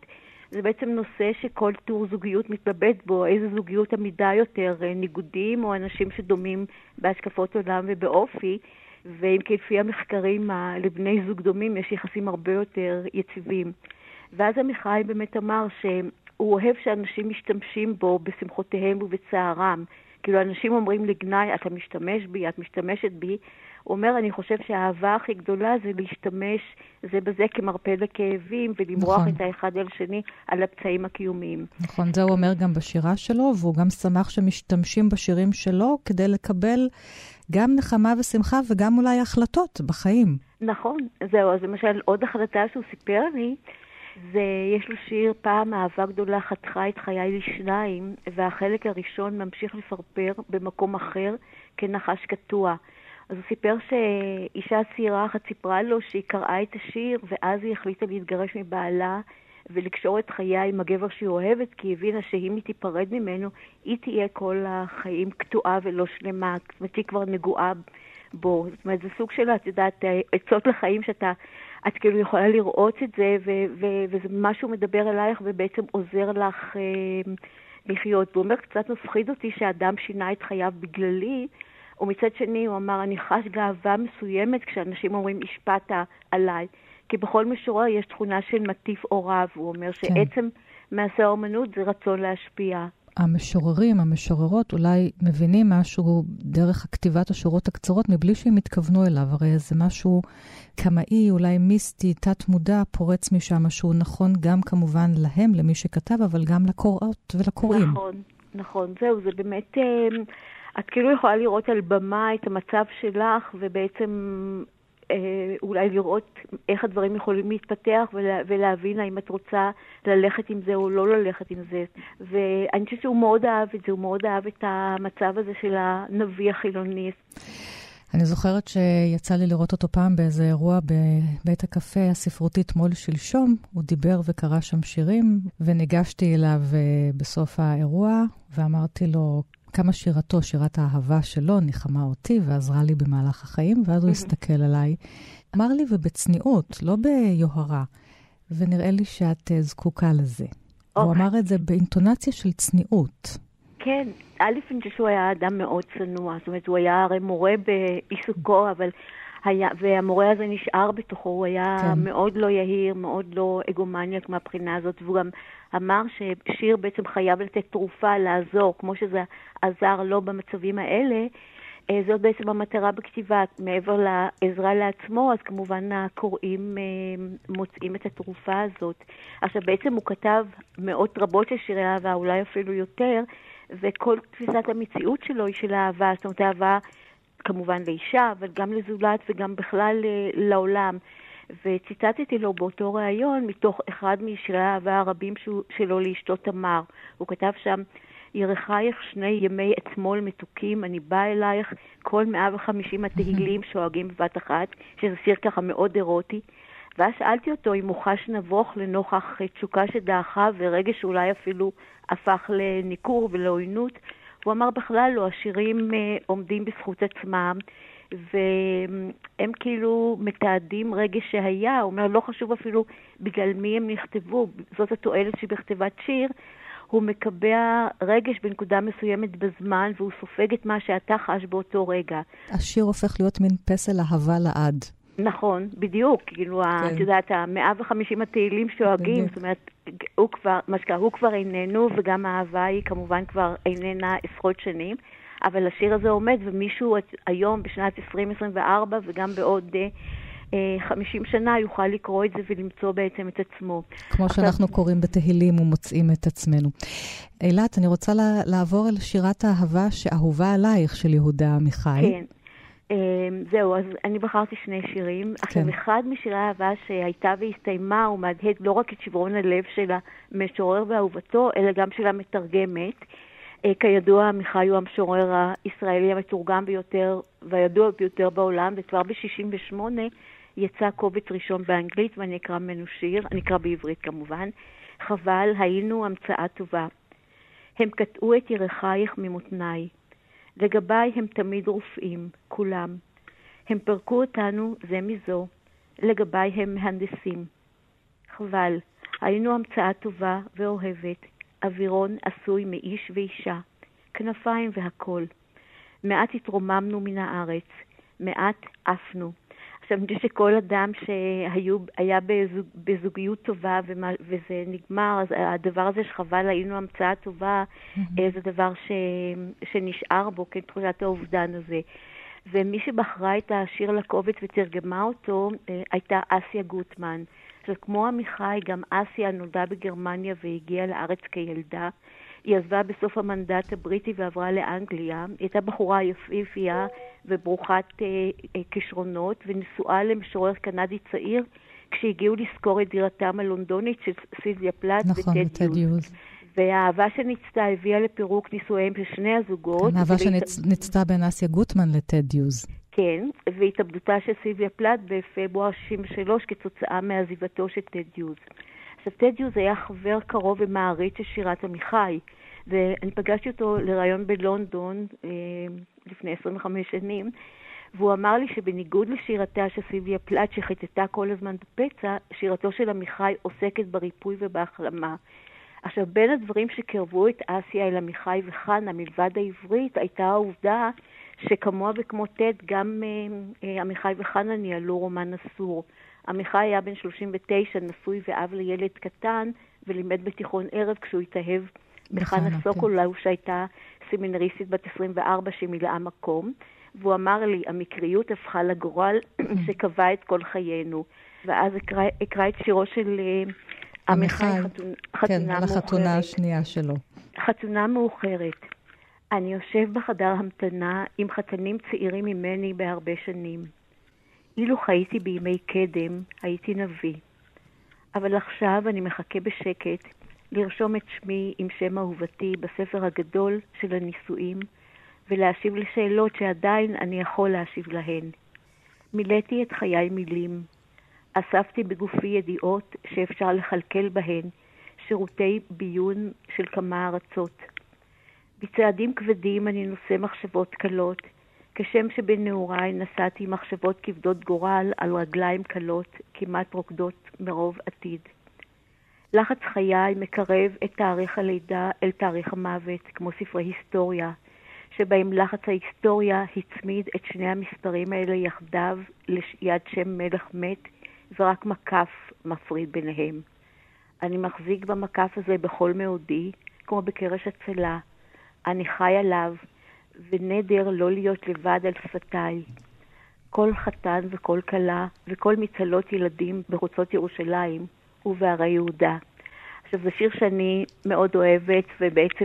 זה בעצם נושא שכל טור זוגיות מתלבט בו, איזו זוגיות עמידה יותר, ניגודים או אנשים שדומים בהשקפות עולם ובאופי, ואם כי לפי המחקרים לבני זוג דומים יש יחסים הרבה יותר יציבים. ואז עמיחי באמת אמר שהוא אוהב שאנשים משתמשים בו בשמחותיהם ובצערם. כאילו אנשים אומרים לגנאי, אתה משתמש בי, את משתמשת בי. הוא אומר, אני חושב שהאהבה הכי גדולה זה להשתמש זה בזה כמרפא לכאבים, ולמרוח את האחד על שני על הפצעים הקיומיים. נכון, זה הוא אומר גם בשירה שלו, והוא גם שמח שמשתמשים בשירים שלו כדי לקבל גם נחמה ושמחה וגם אולי החלטות בחיים. נכון, זהו, אז למשל עוד החלטה שהוא סיפר לי, יש לו שיר פעם אהבה גדולה חתכה את חיי לשניים, והחלק הראשון ממשיך לפרפר במקום אחר כנחש קטוע. אז הוא סיפר שאישה צעירה אחת סיפרה לו שהיא קראה את השיר, ואז היא החליטה להתגרש מבעלה ולקשור את חייה עם הגבר שהיא אוהבת, כי היא הבינה שאם היא תיפרד ממנו, היא תהיה כל החיים קטועה ולא שלמה, זאת אומרת שהיא כבר נגועה בו. זאת אומרת, זה סוג של, את יודעת, עצות לחיים את כאילו יכולה לראות את זה, וזה משהו מדבר אלייך ובעצם עוזר לך לחיות. הוא אומר, קצת מפחיד אותי שהאדם שינה את חייו בגללי, ומצד שני הוא אמר, אני חש גאווה מסוימת כשאנשים אומרים, השפעת עליי. כי בכל משורר יש תכונה של מטיף או רב. הוא אומר שעצם מעשה האומנות זה רצון להשפיע. המשוררים, המשוררות אולי מבינים משהו דרך הכתיבת השורות הקצרות מבלי שהם התכוונו אליו. הרי זה משהו קמאי, אולי מיסטי, תת מודע, פורץ משם משהו נכון גם כמובן להם, למי שכתב, אבל גם לקוראות ולקוראים. נכון. זהו, זה באמת, את כאילו יכולה לראות על במה את המצב שלך ובעצם אולי לראות איך הדברים יכולים להתפתח ולהבין האם את רוצה ללכת עם זה או לא ללכת עם זה. ואני חושבת שהוא מאוד אהב את זה, הוא מאוד אהב את המצב הזה של הנביא החילוני. אני זוכרת שיצא לי לראות אותו פעם באיזה אירוע בבית הקפה הספרותי תמול שלשום. הוא דיבר וקרא שם שירים, וניגשתי אליו בסוף האירוע ואמרתי לו כמה שירתו, שירת האהבה שלו, ניחמה אותי ועזרה לי במהלך החיים, ואז הוא הסתכל עליי. אמר לי ובצניעות, לא ביוהרה, ונראה לי שאת זקוקה לזה. הוא אמר את זה באינטונציה של צניעות. כן, שהוא היה אדם מאוד צנוע, זאת אומרת, הוא היה הרי מורה בעיסוקו, והמורה הזה נשאר בתוכו, הוא היה מאוד לא יהיר, מאוד לא אגומניאק מהבחינה הזאת, והוא גם אמר ששיר בעצם חייב לתת תרופה, לעזור, כמו שזה עזר לו במצבים האלה. זאת בעצם המטרה בכתיבה, מעבר לעזרה לעצמו, אז כמובן הקוראים מוצאים את התרופה הזאת. עכשיו בעצם הוא כתב מאות רבות של שירי אהבה, אולי אפילו יותר, וכל תפיסת המציאות שלו היא של האהבה, זאת אומרת האהבה כמובן לאישה, אבל גם לזולת וגם בכלל לעולם. וציטטתי לו באותו ראיון מתוך אחד משירי האהבה הרבים שלו לאשתו תמר. הוא כתב שם, ירחייך שני ימי אתמול מתוקים, אני באה אלייך כל 150 התהילים שואגים בבת אחת, שזה שיר ככה מאוד אירוטי. ואז שאלתי אותו אם הוא חש נבוך לנוכח תשוקה שדעכה ורגש שאולי אפילו הפך לניקור ולעוינות. הוא אמר בכלל לא, השירים עומדים בזכות עצמם, והם כאילו מתעדים רגש שהיה. הוא אומר, לא חשוב אפילו בגלל מי הם נכתבו, זאת התועלת שבכתיבת שיר, הוא מקבע רגש בנקודה מסוימת בזמן, והוא סופג את מה שאתה חש באותו רגע. השיר הופך להיות מין פסל אהבה לעד. נכון, בדיוק, כאילו, את יודעת, 150 התהילים שואגים, זאת אומרת, הוא כבר איננו, וגם האהבה היא כמובן כבר איננה עשרות שנים, אבל השיר הזה עומד, ומישהו היום בשנת 2024, וגם בעוד 50 שנה, יוכל לקרוא את זה ולמצוא בעצם את עצמו. כמו שאנחנו קוראים בתהילים ומוצאים את עצמנו. אילת, אני רוצה לעבור אל שירת האהבה שאהובה עלייך של יהודה עמיחי. כן. זהו, אז אני בחרתי שני שירים. עכשיו, אחד משירי האהבה שהייתה והסתיימה, הוא מהדהד לא רק את שברון הלב של המשורר ואהובתו, אלא גם של המתרגמת. כידוע, עמיחי הוא המשורר הישראלי המתורגם ביותר והידוע ביותר בעולם, וכבר ב-68 יצא קובץ ראשון באנגלית, ואני אקרא ממנו שיר, אני אקרא בעברית כמובן. חבל, היינו המצאה טובה. הם קטעו את ירחייך ממותניי. לגביי הם תמיד רופאים, כולם. הם פרקו אותנו זה מזו. לגביי הם מהנדסים. חבל, היינו המצאה טובה ואוהבת, אווירון עשוי מאיש ואישה, כנפיים והכל. מעט התרוממנו מן הארץ, מעט עפנו. עכשיו, אני חושבת שכל אדם שהיה בזוגיות טובה וזה נגמר, אז הדבר הזה שחבל, היינו המצאה טובה, זה דבר שנשאר בו, כתחושת האובדן הזה. ומי שבחרה את השיר לקובץ ותרגמה אותו, הייתה אסיה גוטמן. עכשיו, כמו עמיחי, גם אסיה נולדה בגרמניה והגיעה לארץ כילדה. היא עזבה בסוף המנדט הבריטי ועברה לאנגליה. היא הייתה בחורה יפהפייה וברוכת כישרונות, ונשואה למשורר קנדי צעיר, כשהגיעו לזכור את דירתם הלונדונית של סילביה פלאט וטד יוז. והאהבה שנצתה הביאה לפירוק נישואיהם של שני הזוגות. האהבה שנצתה בין אסיה גוטמן לטד יוז. כן, והתאבדותה של סילביה פלאט בפברואר 63 כתוצאה מעזיבתו של טד יוז. עכשיו, טד יוז היה חבר קרוב ומעריץ של שירת עמיחי, ואני פגשתי אותו לראיון בלונדון לפני 25 שנים, והוא אמר לי שבניגוד לשירתה של סילביה פלאט שחיטטה כל הזמן בפצע, שירתו של עמיחי עוסקת בריפוי ובהחלמה. עכשיו, בין הדברים שקרבו את אסיה אל עמיחי וחנה מלבד העברית, הייתה העובדה שכמוה וכמו טד, גם עמיחי וחנה ניהלו רומן אסור. עמיחי היה בן 39, נשוי ואב לילד קטן, ולימד בתיכון ערב כשהוא התאהב בחנה סוקולוב, שהייתה סמינריסטית בת 24 שמילאה מקום. והוא אמר לי, המקריות הפכה לגורל שקבע את כל חיינו. ואז אקרא את שירו של עמיחי, חתונה מאוחרת. לחתונה השנייה שלו. חתונה מאוחרת. אני יושב בחדר המתנה עם חתנים צעירים ממני בהרבה שנים. אילו חייתי בימי קדם, הייתי נביא. אבל עכשיו אני מחכה בשקט לרשום את שמי עם שם אהובתי בספר הגדול של הנישואים, ולהשיב לשאלות שעדיין אני יכול להשיב להן. מילאתי את חיי מילים. אספתי בגופי ידיעות שאפשר לחלקל בהן שירותי ביון של כמה ארצות. בצעדים כבדים אני נושא מחשבות קלות, כשם שבנעוריי נסעתי מחשבות כבדות גורל על רגליים קלות, כמעט רוקדות מרוב עתיד. לחץ חיי מקרב את תאריך הלידה אל תאריך המוות, כמו ספרי היסטוריה, שבהם לחץ ההיסטוריה הצמיד את שני המספרים האלה יחדיו ליד שם מלך מת, ורק מקף מפריד ביניהם. אני מחזיק במקף הזה בכל מאודי, כמו בקרש הצלה. אני חי עליו, ונדר לא להיות לבד על שפתיי. כל חתן וכל כלה, וכל מצלות ילדים בחוצות ירושלים ובערי יהודה. עכשיו, זה שיר שאני מאוד אוהבת, ובעצם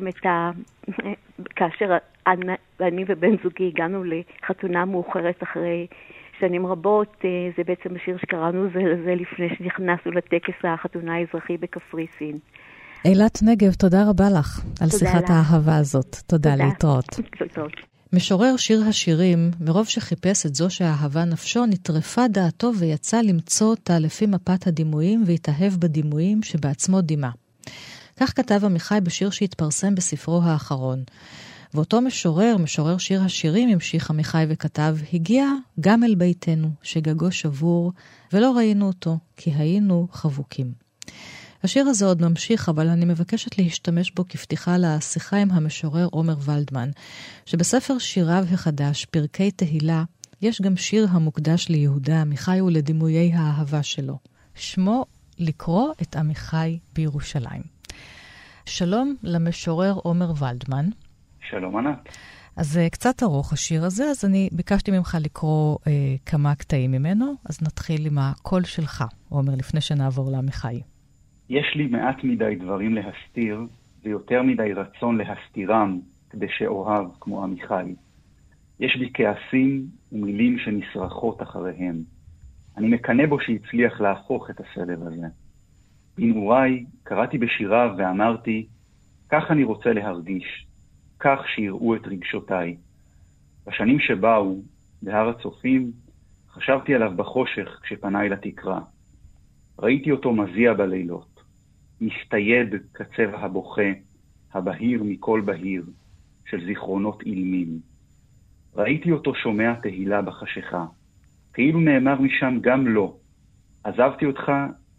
כאשר אני ובן זוגי הגענו לחתונה מאוחרת אחרי שנים רבות, זה בעצם השיר שקראנו זה לפני שנכנסנו לטקס החתונה האזרחי בקפריסין. אילת נגב, תודה רבה לך על שיחת האהבה הזאת. תודה, להתראות. משורר שיר השירים, מרוב שחיפש את זו שהאהבה נפשו, נטרפה דעתו ויצא למצוא אותה לפי מפת הדימויים והתאהב בדימויים שבעצמו דימה. כך כתב עמיחי בשיר שהתפרסם בספרו האחרון. ואותו משורר שיר השירים, המשיך עמיחי וכתב, הגיע גם אל ביתנו, שגגו שבור, ולא ראינו אותו, כי היינו חבוקים. השיר הזה עוד ממשיך, אבל אני מבקשת להשתמש בו כפתיחה לשיחה עם המשורר עומר ולדמן, שבספר שיריו החדש, פרקי תהילה, יש גם שיר המוקדש ליהודה עמיחי ולדימויי האהבה שלו. שמו לקרוא את עמיחי בירושלים. שלום למשורר עומר ולדמן. שלום ענת. אז קצת ארוך השיר הזה, אז אני ביקשתי ממך לקרוא כמה קטעים ממנו, אז נתחיל עם הקול שלך, עומר, לפני שנעבור לעמיחי. יש לי מעט מדי דברים להסתיר, ויותר מדי רצון להסתירם, כדי שאוהב כמו עמיחי. יש בי כעסים ומילים שנשרחות אחריהם. אני מקנא בו שהצליח להפוך את הסבב הזה. בנעוריי קראתי בשיריו ואמרתי, כך אני רוצה להרגיש, כך שיראו את רגשותיי. בשנים שבאו, בהר הצופים, חשבתי עליו בחושך כשפניי לתקרה. ראיתי אותו מזיע בלילות, מסתייד כצבע הבוכה, הבהיר מכל בהיר, של זיכרונות אילמים. ראיתי אותו שומע תהילה בחשיכה, כאילו נאמר משם גם לא. עזבתי אותך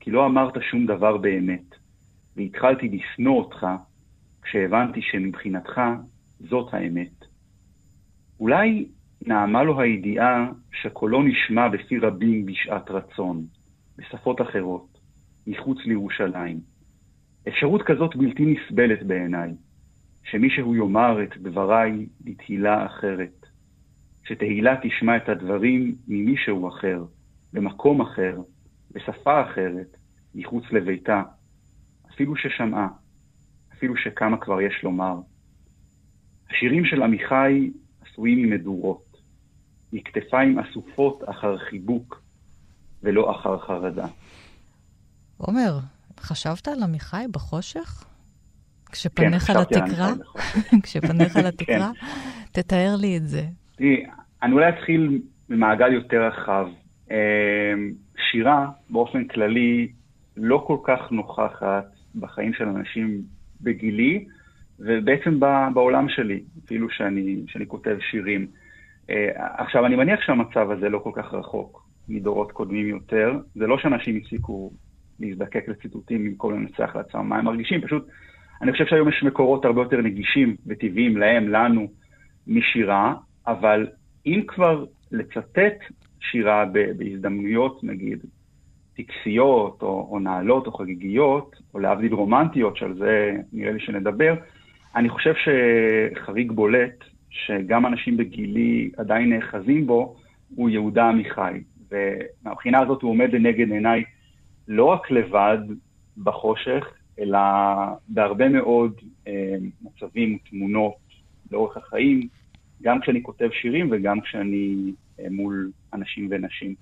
כי לא אמרת שום דבר באמת, והתחלתי לשנוא אותך כשהבנתי שמבחינתך זאת האמת. אולי נעמה לו הידיעה שקולו נשמע בפי רבים בשעת רצון, בשפות אחרות, מחוץ לירושלים. אפשרות כזאת בלתי נסבלת בעיניי, שמישהו יאמר את דבריי בתהילה אחרת, שתהילה תשמע את הדברים ממישהו אחר, במקום אחר, בשפה אחרת, מחוץ לביתה, אפילו ששמעה, אפילו שכמה כבר יש לומר. השירים של עמיחי עשויים ממדורות, מכתפיים אסופות אחר חיבוק, ולא אחר חרדה. עומר, חשבת על עמיחי בחושך? כשפניך לתקרה? כשפניך לתקרה? תתאר לי את זה. אני אולי אתחיל במעגל יותר רחב. שירה, באופן כללי, לא כל כך נוכחת בחיים של אנשים בגילי, ובעצם בעולם שלי, אפילו שאני כותב שירים. עכשיו, אני מניח שהמצב הזה לא כל כך רחוק מדורות קודמים יותר. זה לא שאנשים הפסיקו להזדקק לציטוטים במקום לנצח לעצמם מה הם מרגישים. פשוט, אני חושב שהיום יש מקורות הרבה יותר נגישים וטבעיים להם, לנו, משירה, אבל אם כבר לצטט שירה בהזדמנויות, נגיד, טקסיות או נעלות או חגיגיות, או להבדיל רומנטיות, שעל זה נראה לי שנדבר, אני חושב שחריג בולט, שגם אנשים בגילי עדיין נאחזים בו, הוא יהודה עמיחי. ומהבחינה הזאת הוא עומד לנגד עיניי לא רק לבד בחושך, אלא בהרבה מאוד מצבים ותמונות לאורך החיים, גם כשאני כותב שירים וגם כשאני מול אנשים ונשים.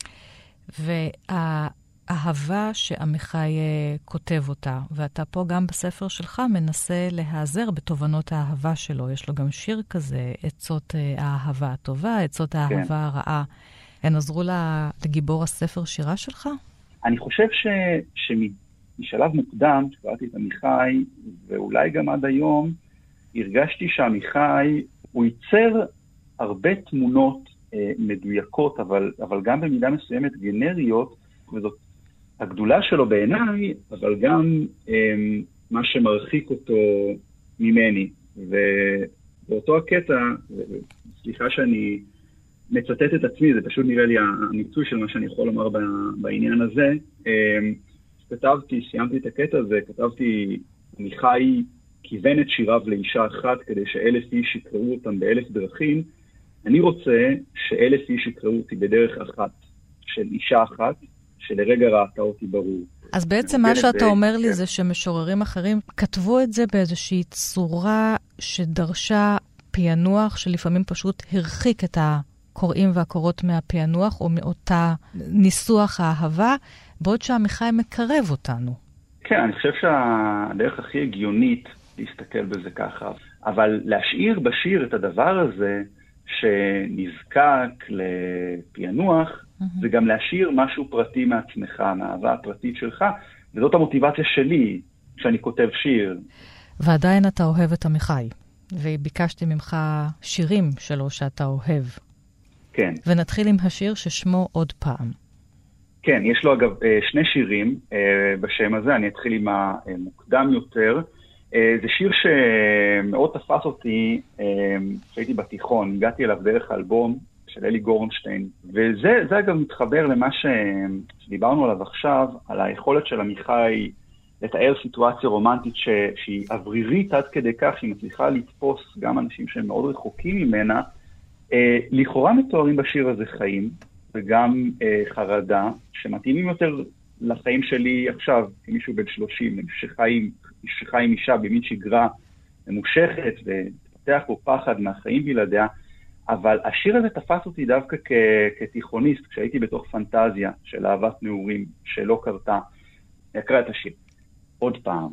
והאהבה שעמיחי כותב אותה, ואתה פה גם בספר שלך מנסה להיעזר בתובנות האהבה שלו. יש לו גם שיר כזה, עצות האהבה הטובה, עצות האהבה הרעה. הן עזרו לגיבור הספר שירה שלך? אני חושב שמשלב מוקדם, שקראתי את עמיחי, ואולי גם עד היום, הרגשתי שעמיחי, הוא ייצר הרבה תמונות מדויקות, אבל גם במידה מסוימת גנריות, וזאת הגדולה שלו בעיניי, אבל גם מה שמרחיק אותו ממני. ובאותו הקטע, סליחה שאני מצטט את עצמי, זה פשוט נראה לי המיצוי של מה שאני יכול לומר בעניין הזה. סיימתי את הקטע הזה, כתבתי, עמיחי כיוון את שיריו לאישה אחת כדי ש1,000 איש יקראו אותם ב1,000 דרכים. אני רוצה ש1,000 איש יקראו אותי בדרך אחת, של אישה אחת, שלרגע ראתה אותי ברור. אז בעצם מה שאתה אומר לי זה שמשוררים אחרים כתבו את זה באיזושהי צורה שדרשה פענוח, שלפעמים פשוט הרחיק את הקוראים והקורות מהפענוח, או מאותה ניסוח האהבה, בעוד שעמיחי מקרב אותנו. כן, אני חושב שהדרך הכי הגיונית להסתכל בזה ככה, אבל להשאיר בשיר את הדבר הזה שנזקק לפענוח, זה גם להשאיר משהו פרטי מעצמך, מהאהבה הפרטית שלך, וזאת המוטיבציה שלי כשאני כותב שיר. ועדיין אתה אוהב את עמיחי, וביקשתי ממך שירים שלו שאתה אוהב. כן. ונתחיל עם השיר ששמו עוד פעם. כן, יש לו אגב שני שירים בשם הזה, אני אתחיל עם המוקדם יותר. זה שיר שמאוד תפס אותי כשהייתי בתיכון, הגעתי אליו דרך האלבום של אלי גורנשטיין, וזה אגב מתחבר למה שדיברנו עליו עכשיו, על היכולת של עמיחי לתאר סיטואציה רומנטית שהיא אוורירית עד כדי כך, שהיא מצליחה לתפוס גם אנשים שהם מאוד רחוקים ממנה. לכאורה מתוארים בשיר הזה חיים, וגם חרדה, שמתאימים יותר לחיים שלי עכשיו, כמישהו בן 30, שחי עם אישה במין שגרה ממושכת, ותפתח בו פחד מהחיים בלעדיה, אבל השיר הזה תפס אותי דווקא כתיכוניסט, כשהייתי בתוך פנטזיה של אהבת נעורים שלא קרתה. אקרא את השיר. עוד פעם.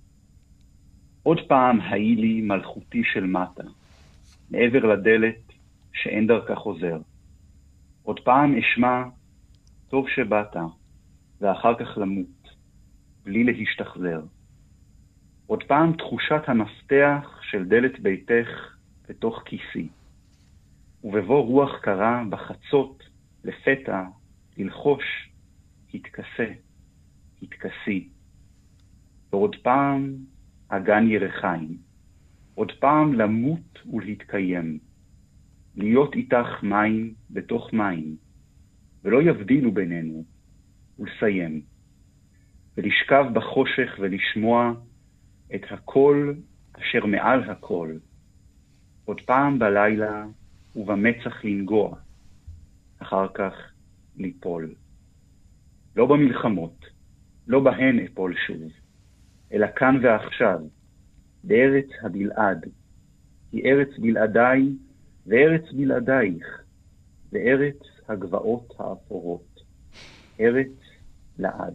עוד פעם היי לי מלכותי של מטה, מעבר לדלת שאין דרכה חוזר. עוד פעם אשמע טוב שבאת, ואחר כך למות, בלי להשתחזר. עוד פעם תחושת המפתח של דלת ביתך בתוך כיסי, ובבוא רוח קרה בחצות לפתע ללחוש, התכסה, התכסי. ועוד פעם אגן ירחיים, עוד פעם למות ולהתקיים, להיות איתך מים בתוך מים, ולא יבדילו בינינו, ולסיים, ולשכב בחושך ולשמוע את הקול אשר מעל הכל, עוד פעם בלילה ובמצח לנגוע, אחר כך ליפול. לא במלחמות, לא בהן אפול שוב, אלא כאן ועכשיו, בארץ הבלעד, כי ארץ בלעדיי וארץ בלעדייך, וארץ הגבעות האפורות, ארץ לעד.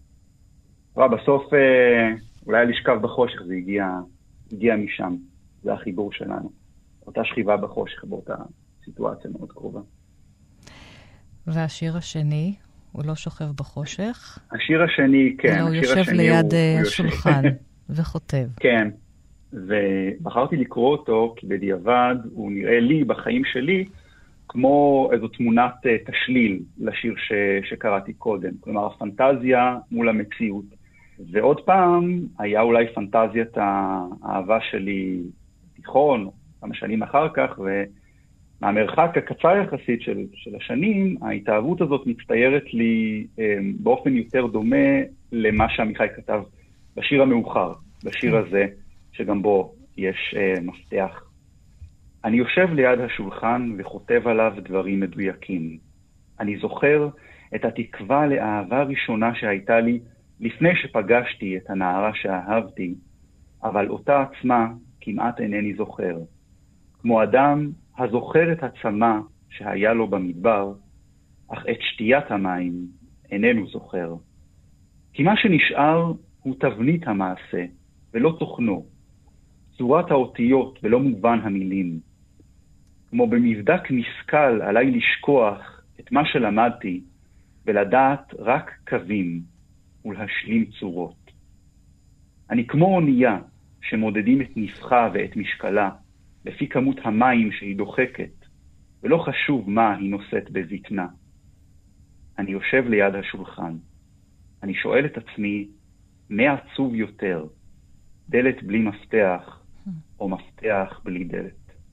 בסוף אולי לשכב בחושך זה הגיע משם, זה החיבור שלנו, אותה שכיבה בחושך באותה סיטואציה מאוד קרובה. והשיר השני, הוא לא שוכב בחושך? השיר השני, כן. הוא יושב ליד השולחן וחוטב. כן, ובחרתי לקרוא אותו, כי בדיעבד הוא נראה לי בחיים שלי, כמו איזו תמונת תשליל לשיר שקראתי קודם. כלומר, הפנטזיה מול המציאות. ועוד פעם, היה אולי פנטזיית האהבה שלי תיכון, כמה שנים אחר כך, ומהמרחק הקצר יחסית של השנים, ההתאהבות הזאת מצטיירת לי באופן יותר דומה למה שעמיחי כתב בשיר המאוחר, בשיר הזה, שגם בו יש מפתח. אני יושב ליד השולחן וכותב עליו דברים מדויקים. אני זוכר את התקווה לאהבה ראשונה שהייתה לי לפני שפגשתי את הנערה שאהבתי, אבל אותה עצמה כמעט אינני זוכר. כמו אדם הזוכר את הצמא שהיה לו במדבר, אך את שתיית המים איננו זוכר. כי מה שנשאר הוא תבנית המעשה ולא תוכנו, צורת האותיות ולא מובן המילים. כמו במבדק משכל עליי לשכוח את מה שלמדתי ולדעת רק קווים ולהשלים צורות. אני כמו אונייה שמודדים את נפחה ואת משקלה לפי כמות המים שהיא דוחקת, ולא חשוב מה היא נושאת בזקנה. אני יושב ליד השולחן. אני שואל את עצמי, מה עצוב יותר, דלת בלי מפתח או מפתח בלי דלת?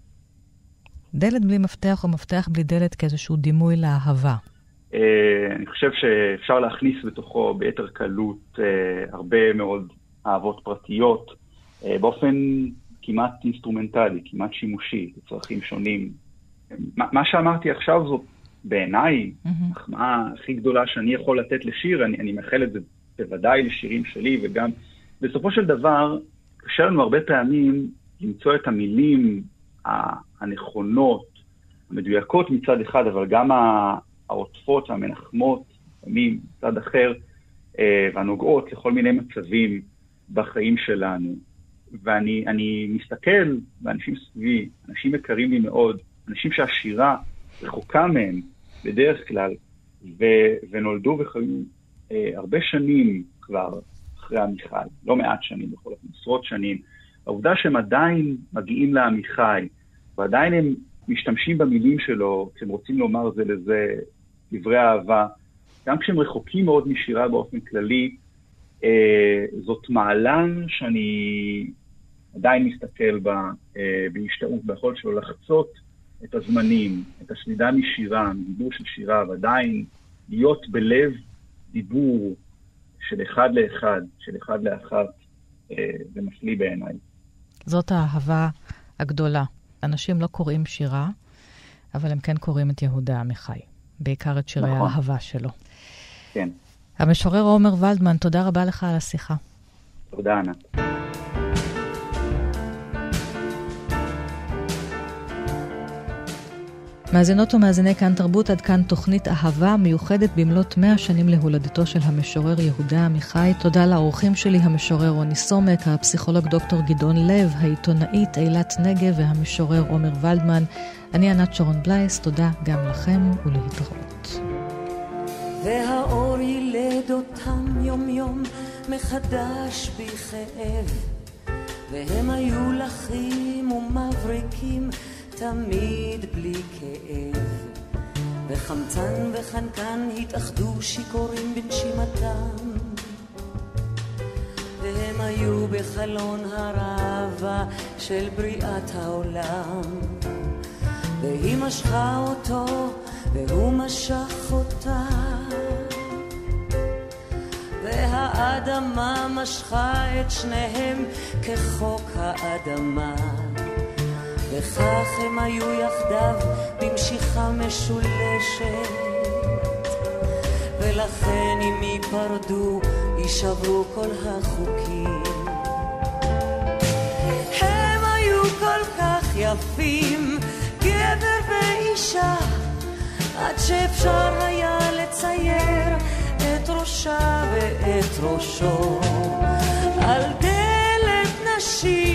דלת בלי מפתח או מפתח בלי דלת כאיזשהו דימוי לאהבה. אני חושב שאפשר להכניס בתוכו ביתר קלות הרבה מאוד אהבות פרטיות, באופן כמעט אינסטרומנטלי, כמעט שימושי, לצרכים שונים. מה שאמרתי עכשיו זאת בעיניי, החמאה הכי גדולה שאני יכול לתת לשיר, אני מאחל את זה בוודאי לשירים שלי, וגם בסופו של דבר, קשה לנו הרבה פעמים למצוא את המילים הנכונות, המדויקות מצד אחד, אבל גם העוטפות והמנחמות, מצד אחר, והנוגעות לכל מיני מצבים בחיים שלנו. ואני מסתכל באנשים סביבי, אנשים יקרים לי מאוד, אנשים שהשירה רחוקה מהם בדרך כלל, ונולדו וחיו הרבה שנים כבר אחרי עמיחי, לא מעט שנים, בכל זאת, עשרות שנים. העובדה שהם עדיין מגיעים לעמיחי, ועדיין הם משתמשים במילים שלו, כשהם רוצים לומר זה לזה דברי אהבה, גם כשהם רחוקים מאוד משירה באופן כללי, זאת מעלה שאני עדיין מסתכל בה בהשתאות, ביכולת שלו לחצות את הזמנים, את הסלידה משירה, מדיבור של שירה, ועדיין להיות בלב דיבור של אחד לאחד, של אחד לאחת, זה מפליא בעיניי. זאת האהבה הגדולה. אנשים לא קוראים שירה, אבל הם כן קוראים את יהודה עמיחי, בעיקר את שירי האהבה שלו. כן. המשורר עומר ולדמן, תודה רבה לך על השיחה. תודה, ענת. מאזינות ומאזיני כאן תרבות, עד כאן תוכנית אהבה מיוחדת במלאת 100 שנים להולדתו של המשורר יהודה עמיחי. תודה לאורחים שלי, המשורר רוני סומק, הפסיכולוג דוקטור גדעון לב, העיתונאית אילת נגב והמשורר עומר ולדמן. אני ענת שרון בלייס, תודה גם לכם ולהתראות. והאור ילד אותם יום יום מחדש בכאב, והם היו לחים ומבריקים תמיד בלי כאב, וחמצן וחנקן התאחדו שיכורים בנשימתם, היו בחלון הראווה של בריאת העולם, והיא משכה אותו והוא משך אותה, והאדמה משכה את שניהם כחוק האדמה, וכך הם היו יחדיו במשיכה משולשת, ולכן אם ייפרדו יישברו כל החוקים. הם היו כל כך יפים, גבר ואישה, עד שאפשר היה לצייר את ראשה ואת ראשו על דלת נשים.